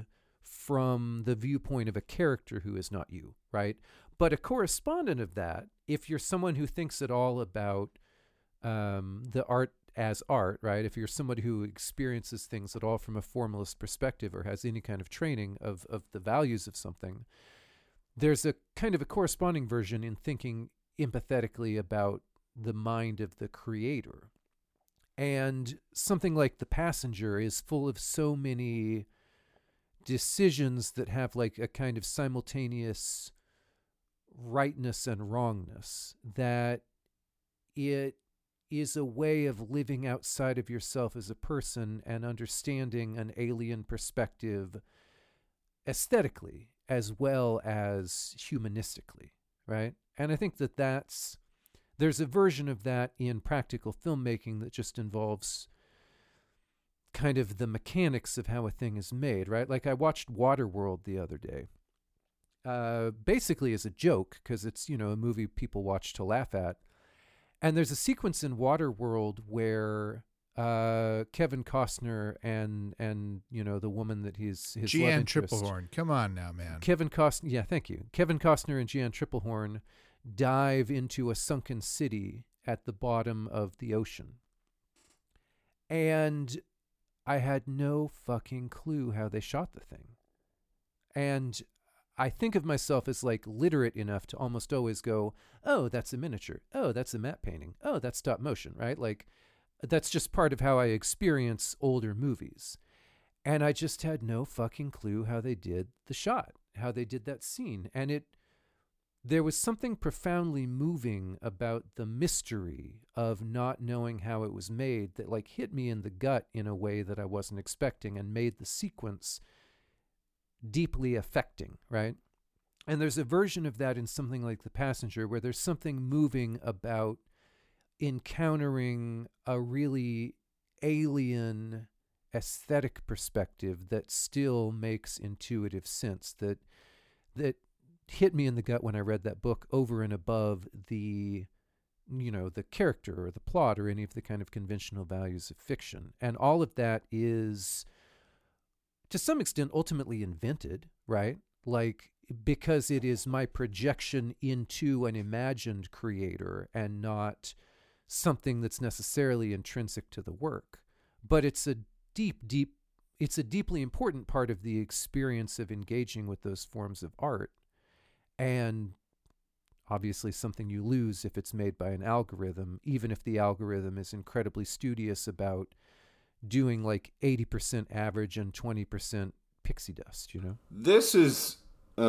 from the viewpoint of a character who is not you, right? But a correspondent of that, if you're someone who thinks at all about the art as art, right? If you're somebody who experiences things at all from a formalist perspective or has any kind of training of the values of something, there's a kind of a corresponding version in thinking empathetically about the mind of the creator. And something like The Passenger is full of so many decisions that have like a kind of simultaneous rightness and wrongness, that it is a way of living outside of yourself as a person and understanding an alien perspective aesthetically as well as humanistically, right? And I think that there's a version of that in practical filmmaking that just involves kind of the mechanics of how a thing is made, right? Like I watched Waterworld the other day, basically as a joke, because it's, a movie people watch to laugh at. And there's a sequence in Waterworld where Kevin Costner and the woman that his love Jeanne interest, Tripplehorn. Come on now, man. Kevin Costner, yeah, thank you. Kevin Costner and Jeanne Tripplehorn dive into a sunken city at the bottom of the ocean. And I had no fucking clue how they shot the thing. And I think of myself as like literate enough to almost always go, oh, that's a miniature. Oh, that's a matte painting. Oh, that's stop motion, right? Like that's just part of how I experience older movies. And I just had no fucking clue how they did the shot, how they did that scene. And there was something profoundly moving about the mystery of not knowing how it was made that like hit me in the gut in a way that I wasn't expecting and made the sequence deeply affecting, right? And there's a version of that in something like The Passenger where there's something moving about encountering a really alien aesthetic perspective that still makes intuitive sense, that hit me in the gut when I read that book over and above the character or the plot or any of the kind of conventional values of fiction. And all of that is to some extent ultimately invented, right? Like, because it is my projection into an imagined creator and not something that's necessarily intrinsic to the work. But it's a deeply important part of the experience of engaging with those forms of art. And obviously something you lose if it's made by an algorithm, even if the algorithm is incredibly studious about doing like 80% average and 20% pixie dust, This is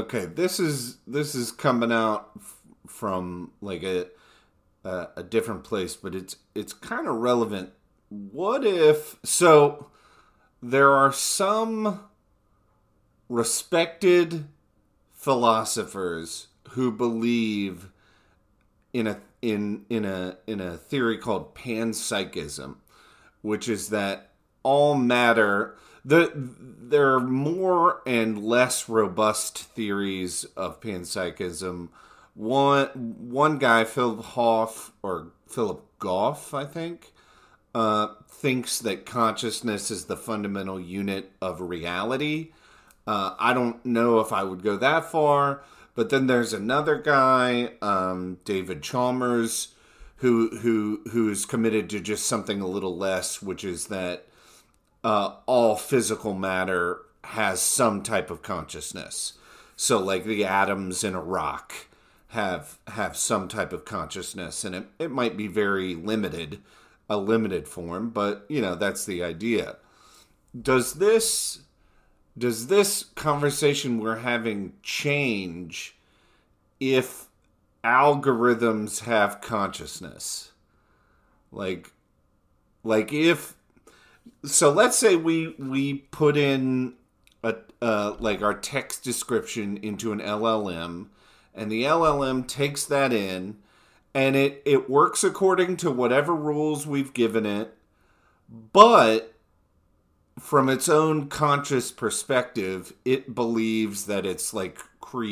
coming out from like a different place, but it's kind of relevant. What if there are some respected philosophers who believe in a theory called panpsychism, which is that all matter. There are more and less robust theories of panpsychism. One guy, Philip Goff, I think, thinks that consciousness is the fundamental unit of reality. I don't know if I would go that far, but then there's another guy, David Chalmers, who's committed to just something a little less, which is that all physical matter has some type of consciousness. So, like the atoms in a rock have some type of consciousness, and it might be very limited, a limited form, but that's the idea. Does this conversation we're having change if algorithms have consciousness? Like if, so let's say we put in like our text description into an LLM, and the LLM takes that in, and it works according to whatever rules we've given it, but from its own conscious perspective, it believes that it's like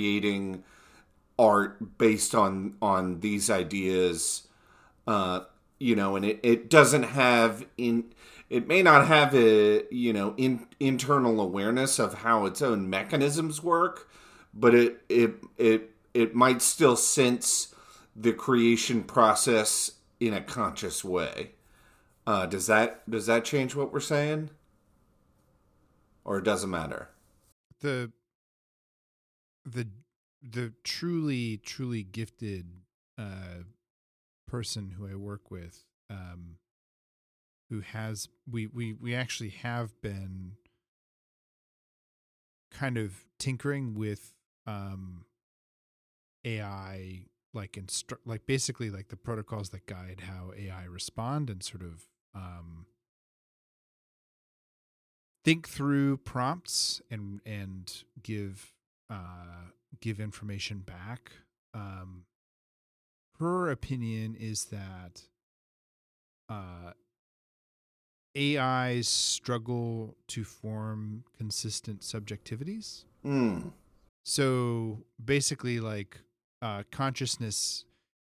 creating art based on these ideas, and it doesn't have it may not have a internal awareness of how its own mechanisms work, but it might still sense the creation process in a conscious way. Does that change what we're saying, or it doesn't matter? The the the truly gifted person who I work with, who has we actually have been kind of tinkering with AI, like like basically like the protocols that guide how AI respond, and sort of think through prompts and give information back. Her opinion is that AIs struggle to form consistent subjectivities. Mm. So basically, like consciousness,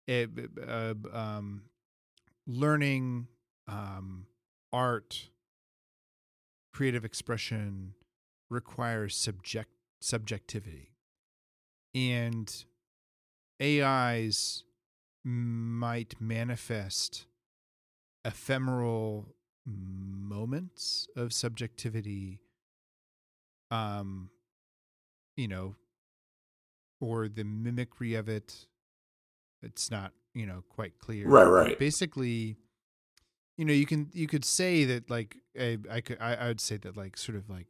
learning, art, creative expression requires subjectivity, and AIs might manifest ephemeral moments of subjectivity, you know, or the mimicry of it. It's not, quite clear. Right. Basically, you could say that, like, I would say that, like, sort of like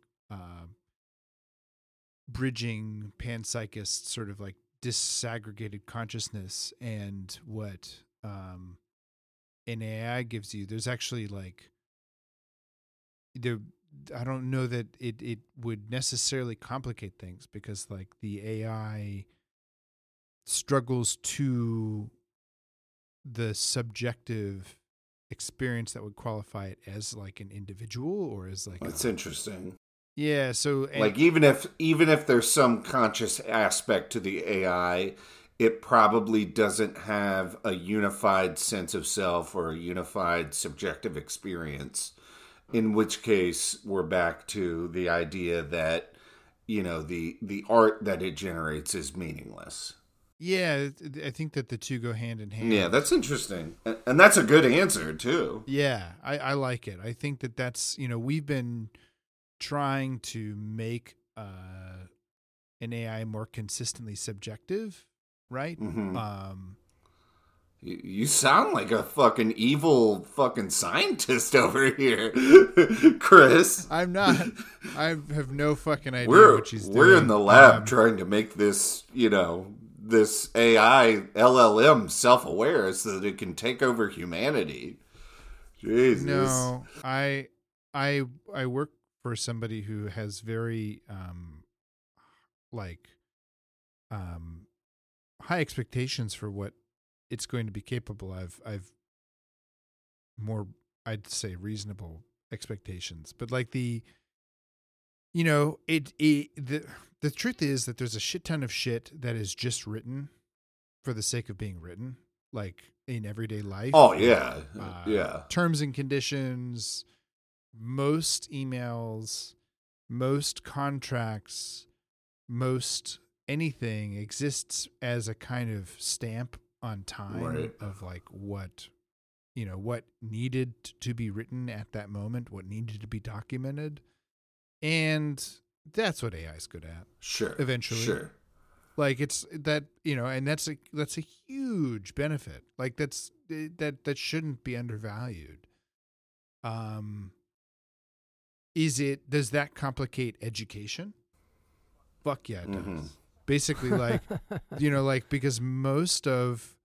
bridging panpsychist sort of like disaggregated consciousness and what an AI gives you. There's actually like there. I don't know that it would necessarily complicate things, because like the AI struggles to the subjective experience that would qualify it as like an individual, or as like That's interesting. Yeah, so like even if there's some conscious aspect to the AI, it probably doesn't have a unified sense of self or a unified subjective experience. In which case, we're back to the idea that the art that it generates is meaningless. Yeah, I think that the two go hand in hand. Yeah, that's interesting. And that's a good answer, too. Yeah, I like it. I think that that's, we've been trying to make an AI more consistently subjective, right? Mm-hmm. You sound like a fucking evil fucking scientist over here, Chris. I'm not. I have no fucking idea what she's doing. We're in the lab trying to make this, this AI LLM self-aware so that it can take over humanity. Jesus. No, I work for somebody who has very high expectations for what it's going to be capable of. I've more, I'd say, reasonable expectations, but like the truth is that there's a shit ton of shit that is just written for the sake of being written, like in everyday life. Oh yeah, yeah. Terms and conditions, most emails, most contracts, most anything exists as a kind of stamp on time, right, of like what needed to be written at that moment, what needed to be documented. And that's what AI is good at. Sure. Eventually. Sure. Like it's that, and that's a huge benefit. Like that shouldn't be undervalued. Does that complicate education? Fuck yeah, it does. Mm-hmm. Basically, like, like, because most of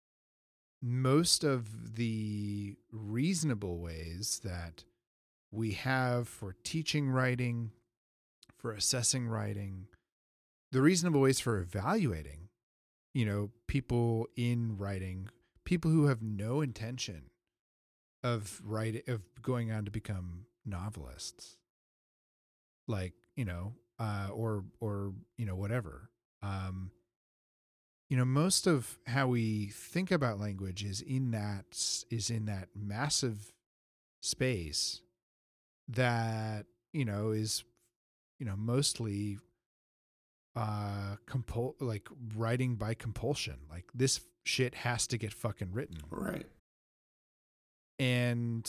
the reasonable ways that we have for teaching writing, for assessing writing, the reasonable ways for evaluating, people in writing, people who have no intention of going on to become novelists, like, or whatever. most of how we think about language is in that massive space that, is, mostly like writing by compulsion. Like, this shit has to get fucking written. Right. And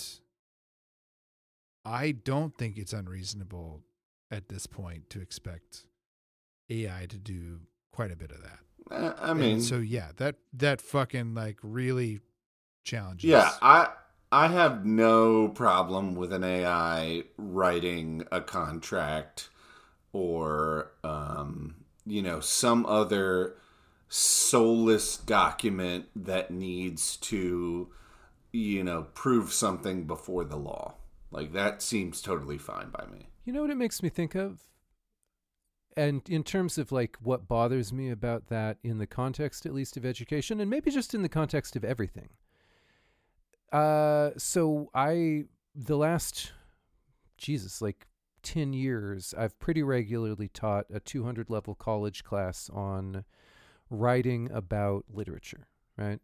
I don't think it's unreasonable at this point to expect AI to do quite a bit of that. I mean, and so yeah, that fucking like really challenges. Yeah, I have no problem with an AI writing a contract or some other soulless document that needs to prove something before the law. Like, that seems totally fine by me. You know what it makes me think of? And in terms of like what bothers me about that in the context, at least, of education, and maybe just in the context of everything. So the last, like 10 years, I've pretty regularly taught a 200 level college class on writing about literature, right?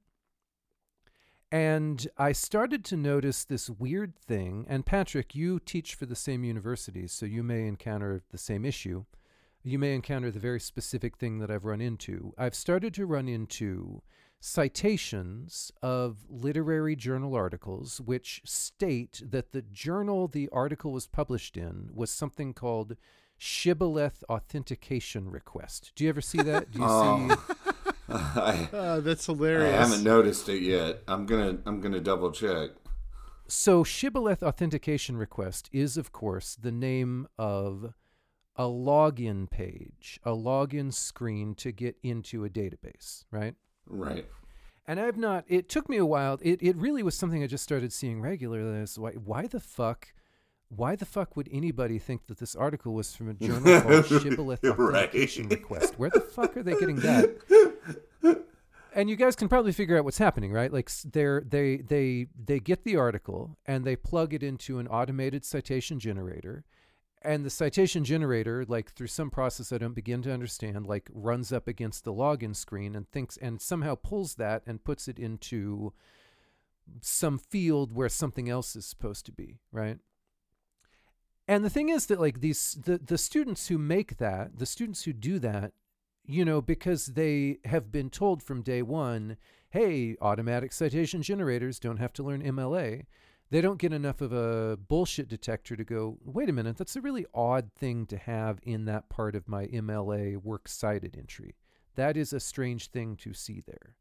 And I started to notice this weird thing. And Patrick, you teach for the same university, so you may encounter the same issue. You may encounter the very specific thing that I've run into. I've started to run into citations of literary journal articles which state that the journal the article was published in was something called Shibboleth Authentication Request. Do you ever see that? Do you see? That's hilarious. I haven't noticed it yet. I'm gonna double check. So Shibboleth Authentication Request is, of course, the name of a login page, a login screen to get into a database, right? Right. And it took me a while. It really was something I just started seeing regularly. Why the fuck would anybody think that this article was from a journal called Shibboleth Authentication Request? Where the fuck are they getting that? And you guys can probably figure out what's happening, right? Like, they get the article and they plug it into an automated citation generator. And the citation generator, like through some process I don't begin to understand, like runs up against the login screen and somehow pulls that and puts it into some field where something else is supposed to be, right? And the thing is that like the students who make that, the students who do that, because they have been told from day one, hey, automatic citation generators don't have to learn MLA. They don't get enough of a bullshit detector to go, wait a minute, that's a really odd thing to have in that part of my MLA works cited entry. That is a strange thing to see there.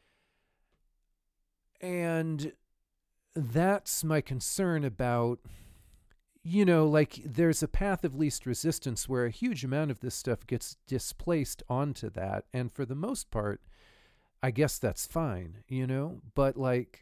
And that's my concern about, like there's a path of least resistance where a huge amount of this stuff gets displaced onto that. And for the most part, I guess that's fine, but like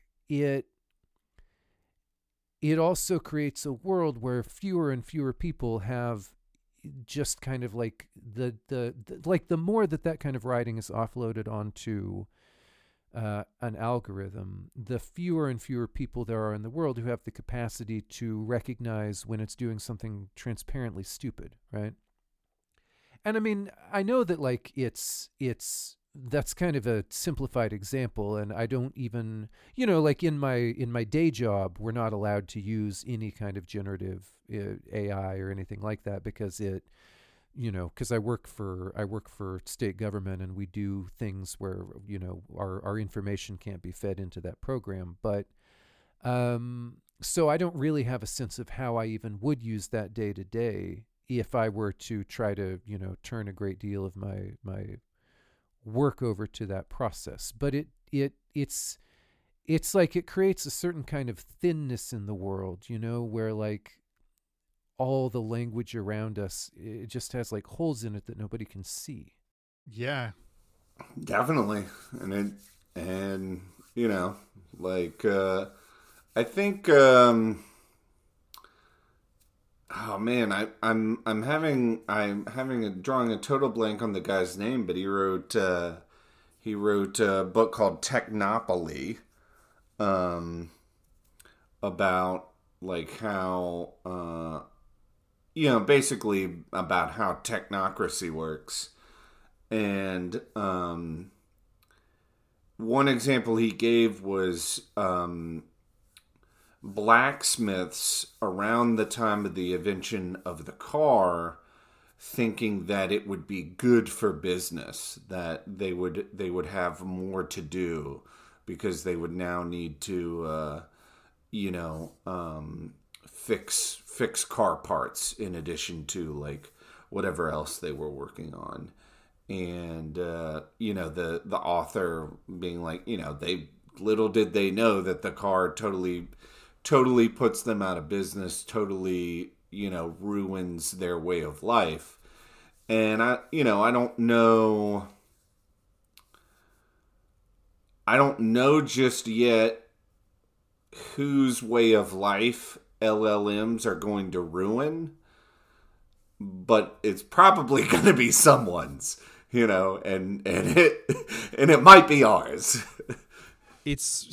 it also creates a world where fewer and fewer people have just kind of like the more that kind of writing is offloaded onto an algorithm, the fewer and fewer people there are in the world who have the capacity to recognize when it's doing something transparently stupid, right? And I mean, I know that like that's kind of a simplified example, and I don't even, like in my day job, we're not allowed to use any kind of generative AI or anything like that because because I work for state government and we do things where our information can't be fed into that program, but so I don't really have a sense of how I even would use that day to day if I were to try to turn a great deal of my work over to that process. But it's like it creates a certain kind of thinness in the world, where like all the language around us, it just has like holes in it that nobody can see. Yeah, definitely. And like I think oh man, I'm having drawing a total blank on the guy's name, but he wrote a book called Technopoly, about like how basically about how technocracy works, and one example he gave was blacksmiths around the time of the invention of the car, thinking that it would be good for business, that they would have more to do because they would now need to fix car parts in addition to like whatever else they were working on. And the author being like, they little did they know that the car totally puts them out of business, totally ruins their way of life. And I don't know just yet whose way of life LLMs are going to ruin, but it's probably going to be someone's, and it might be ours. It's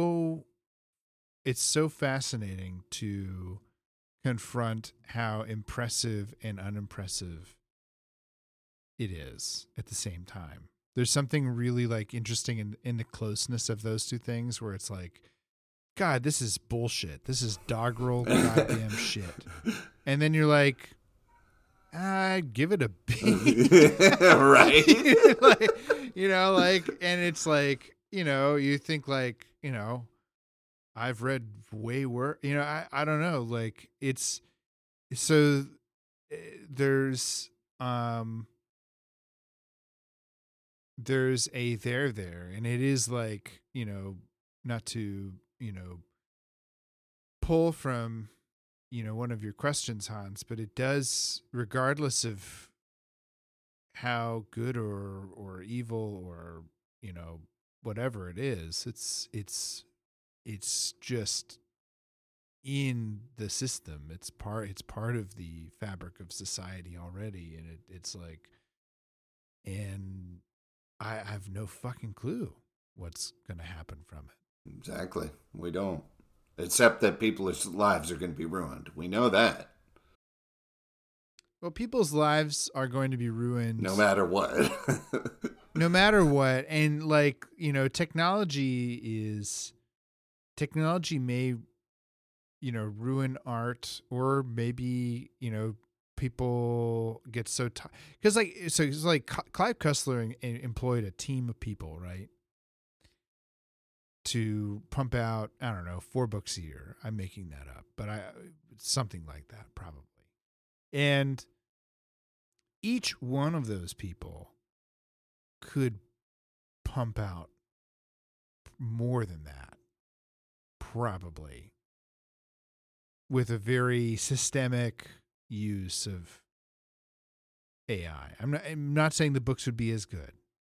so fascinating to confront how impressive and unimpressive it is at the same time. There's something really like interesting in the closeness of those two things where it's like, God, this is bullshit. This is doggerel goddamn shit. And then you're like, give it a beat. Right. And it's like, you think like, I've read way worse, I don't know. Like it's, so there's a there, and it is like, not to, pull from, one of your questions, Hans, but it does, regardless of how good or evil or, whatever it is, it's just in the system. It's part of the fabric of society already. And it's like, and I have no fucking clue what's going to happen from it. Exactly. We don't. Except that people's lives are going to be ruined. We know that. Well, people's lives are going to be ruined. No matter what. No matter what. And like, technology may, ruin art, or maybe, people get so tired. Because it's like Clive Cussler employed a team of people, right? To pump out, I don't know, 4 books a year. I'm making that up, but something like that probably. And each one of those people could pump out more than that, probably, with a very systemic use of AI. I'm not saying the books would be as good.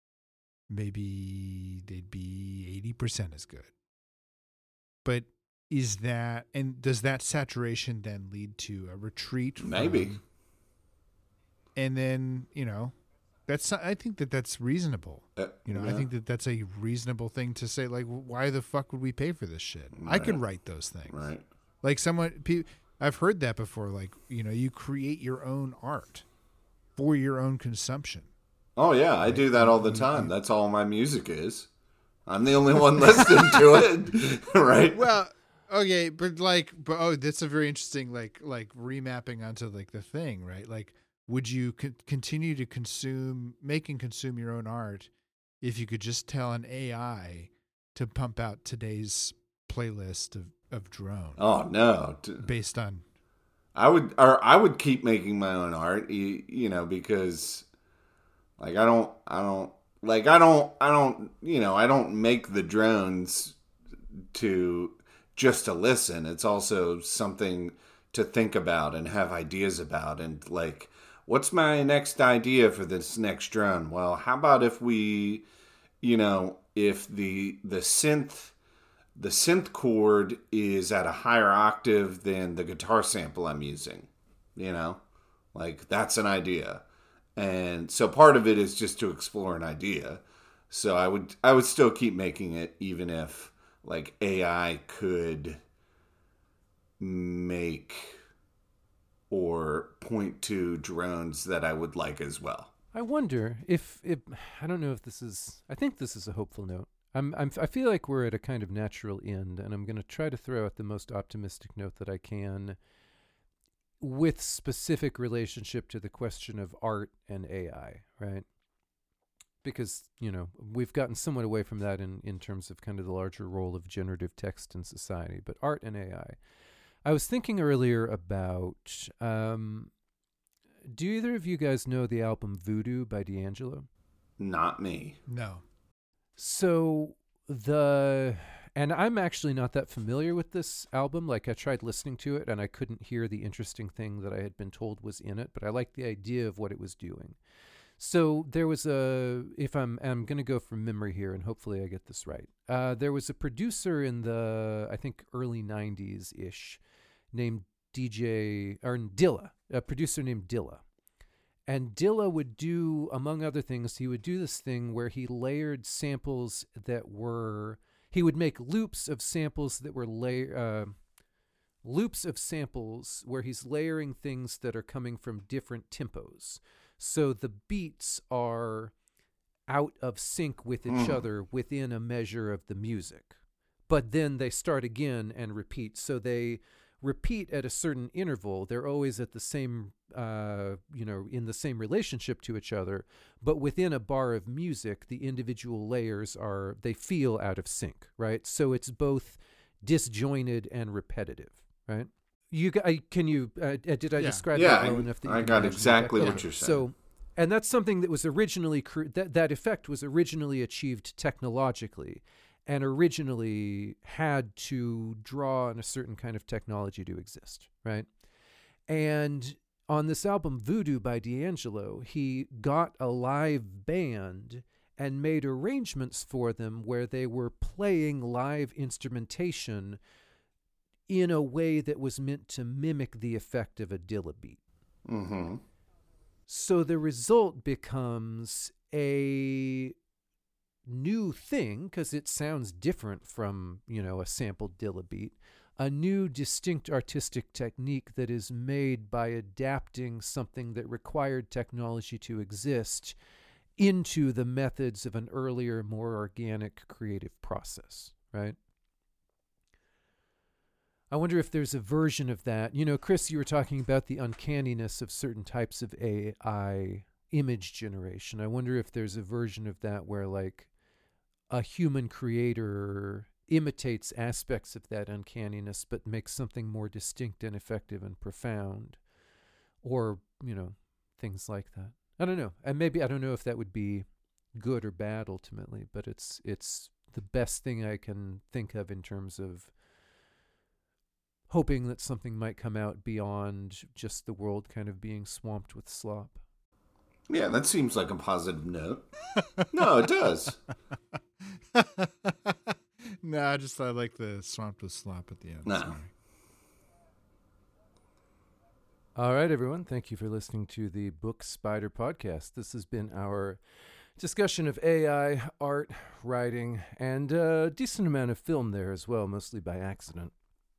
Maybe they'd be 80% as good. But does that saturation then lead to a retreat? Maybe. And then, I think that's reasonable. I think that's a reasonable thing to say. Like, why the fuck would we pay for this shit? Right. I could write those things. Right. Like I've heard that before. Like, you create your own art for your own consumption. Oh, yeah, I do that all the time. That's all my music is. I'm the only one listening to it, right? Well, okay, but that's a very interesting, like remapping onto like the thing, right? Like, would you continue to make and consume your own art if you could just tell an AI to pump out today's playlist of drone? Oh, no. Based on... I would keep making my own art, because... Like I don't make the drones to listen. It's also something to think about and have ideas about. And like, what's my next idea for this next drone? Well, how about if we, if the synth chord is at a higher octave than the guitar sample I'm using, like that's an idea. And so part of it is just to explore an idea. So I would still keep making it, even if like AI could make or point to drones that I would like as well. I wonder if I don't know if this is, I think this is a hopeful note. I feel like we're at a kind of natural end, and I'm going to try to throw out the most optimistic note that I can with specific relationship to the question of art and AI, right? Because, we've gotten somewhat away from that in terms of kind of the larger role of generative text in society, but art and AI. I was thinking earlier about, do either of you guys know the album Voodoo by D'Angelo? Not me. No. So and I'm actually not that familiar with this album. Like, I tried listening to it and I couldn't hear the interesting thing that I had been told was in it, but I liked the idea of what it was doing. So there was I'm going to go from memory here and hopefully I get this right. There was a producer in the, I think, early 90s-ish named Dilla, a producer named Dilla. And Dilla would do, among other things, he would do this thing where he layered samples he would make loops of samples that were loops of samples where he's layering things that are coming from different tempos. So the beats are out of sync with each other within a measure of the music. But then they start again and repeat. So they repeat at a certain interval. They're always at the same, in the same relationship to each other. But within a bar of music, the individual layers they feel out of sync, right? So it's both disjointed and repetitive, right? Did I describe that well enough that you I can got imagine exactly that? what you're saying. So, and that's something that was originally that effect was originally achieved technologically, and originally had to draw on a certain kind of technology to exist, right? And on this album Voodoo by D'Angelo, he got a live band and made arrangements for them where they were playing live instrumentation in a way that was meant to mimic the effect of a Dilla beat. Mm-hmm. So the result becomes a new thing, because it sounds different from, a sampled Dilla beat, a new distinct artistic technique that is made by adapting something that required technology to exist into the methods of an earlier, more organic creative process, right? I wonder if there's a version of that. Chris, you were talking about the uncanniness of certain types of AI image generation. I wonder if there's a version of that where, like, a human creator imitates aspects of that uncanniness but makes something more distinct and effective and profound, or, things like that. I don't know. And maybe I don't know if that would be good or bad ultimately, but it's the best thing I can think of in terms of hoping that something might come out beyond just the world kind of being swamped with slop. Yeah, that seems like a positive note. No, it does. No, I like the swamped with slop at the end. No. Sorry. All right, everyone. Thank you for listening to the Book Spider podcast. This has been our discussion of AI, art, writing, and a decent amount of film there as well, mostly by accident.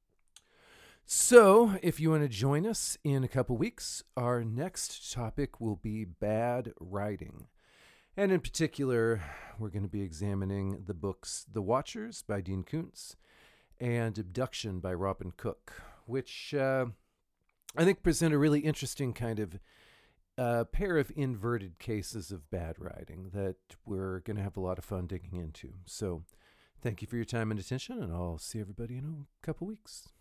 So, if you want to join us in a couple weeks, our next topic will be bad writing. And in particular, we're going to be examining the books The Watchers by Dean Koontz and Abduction by Robin Cook, which I think present a really interesting kind of pair of inverted cases of bad writing that we're going to have a lot of fun digging into. So, thank you for your time and attention, and I'll see everybody in a couple weeks.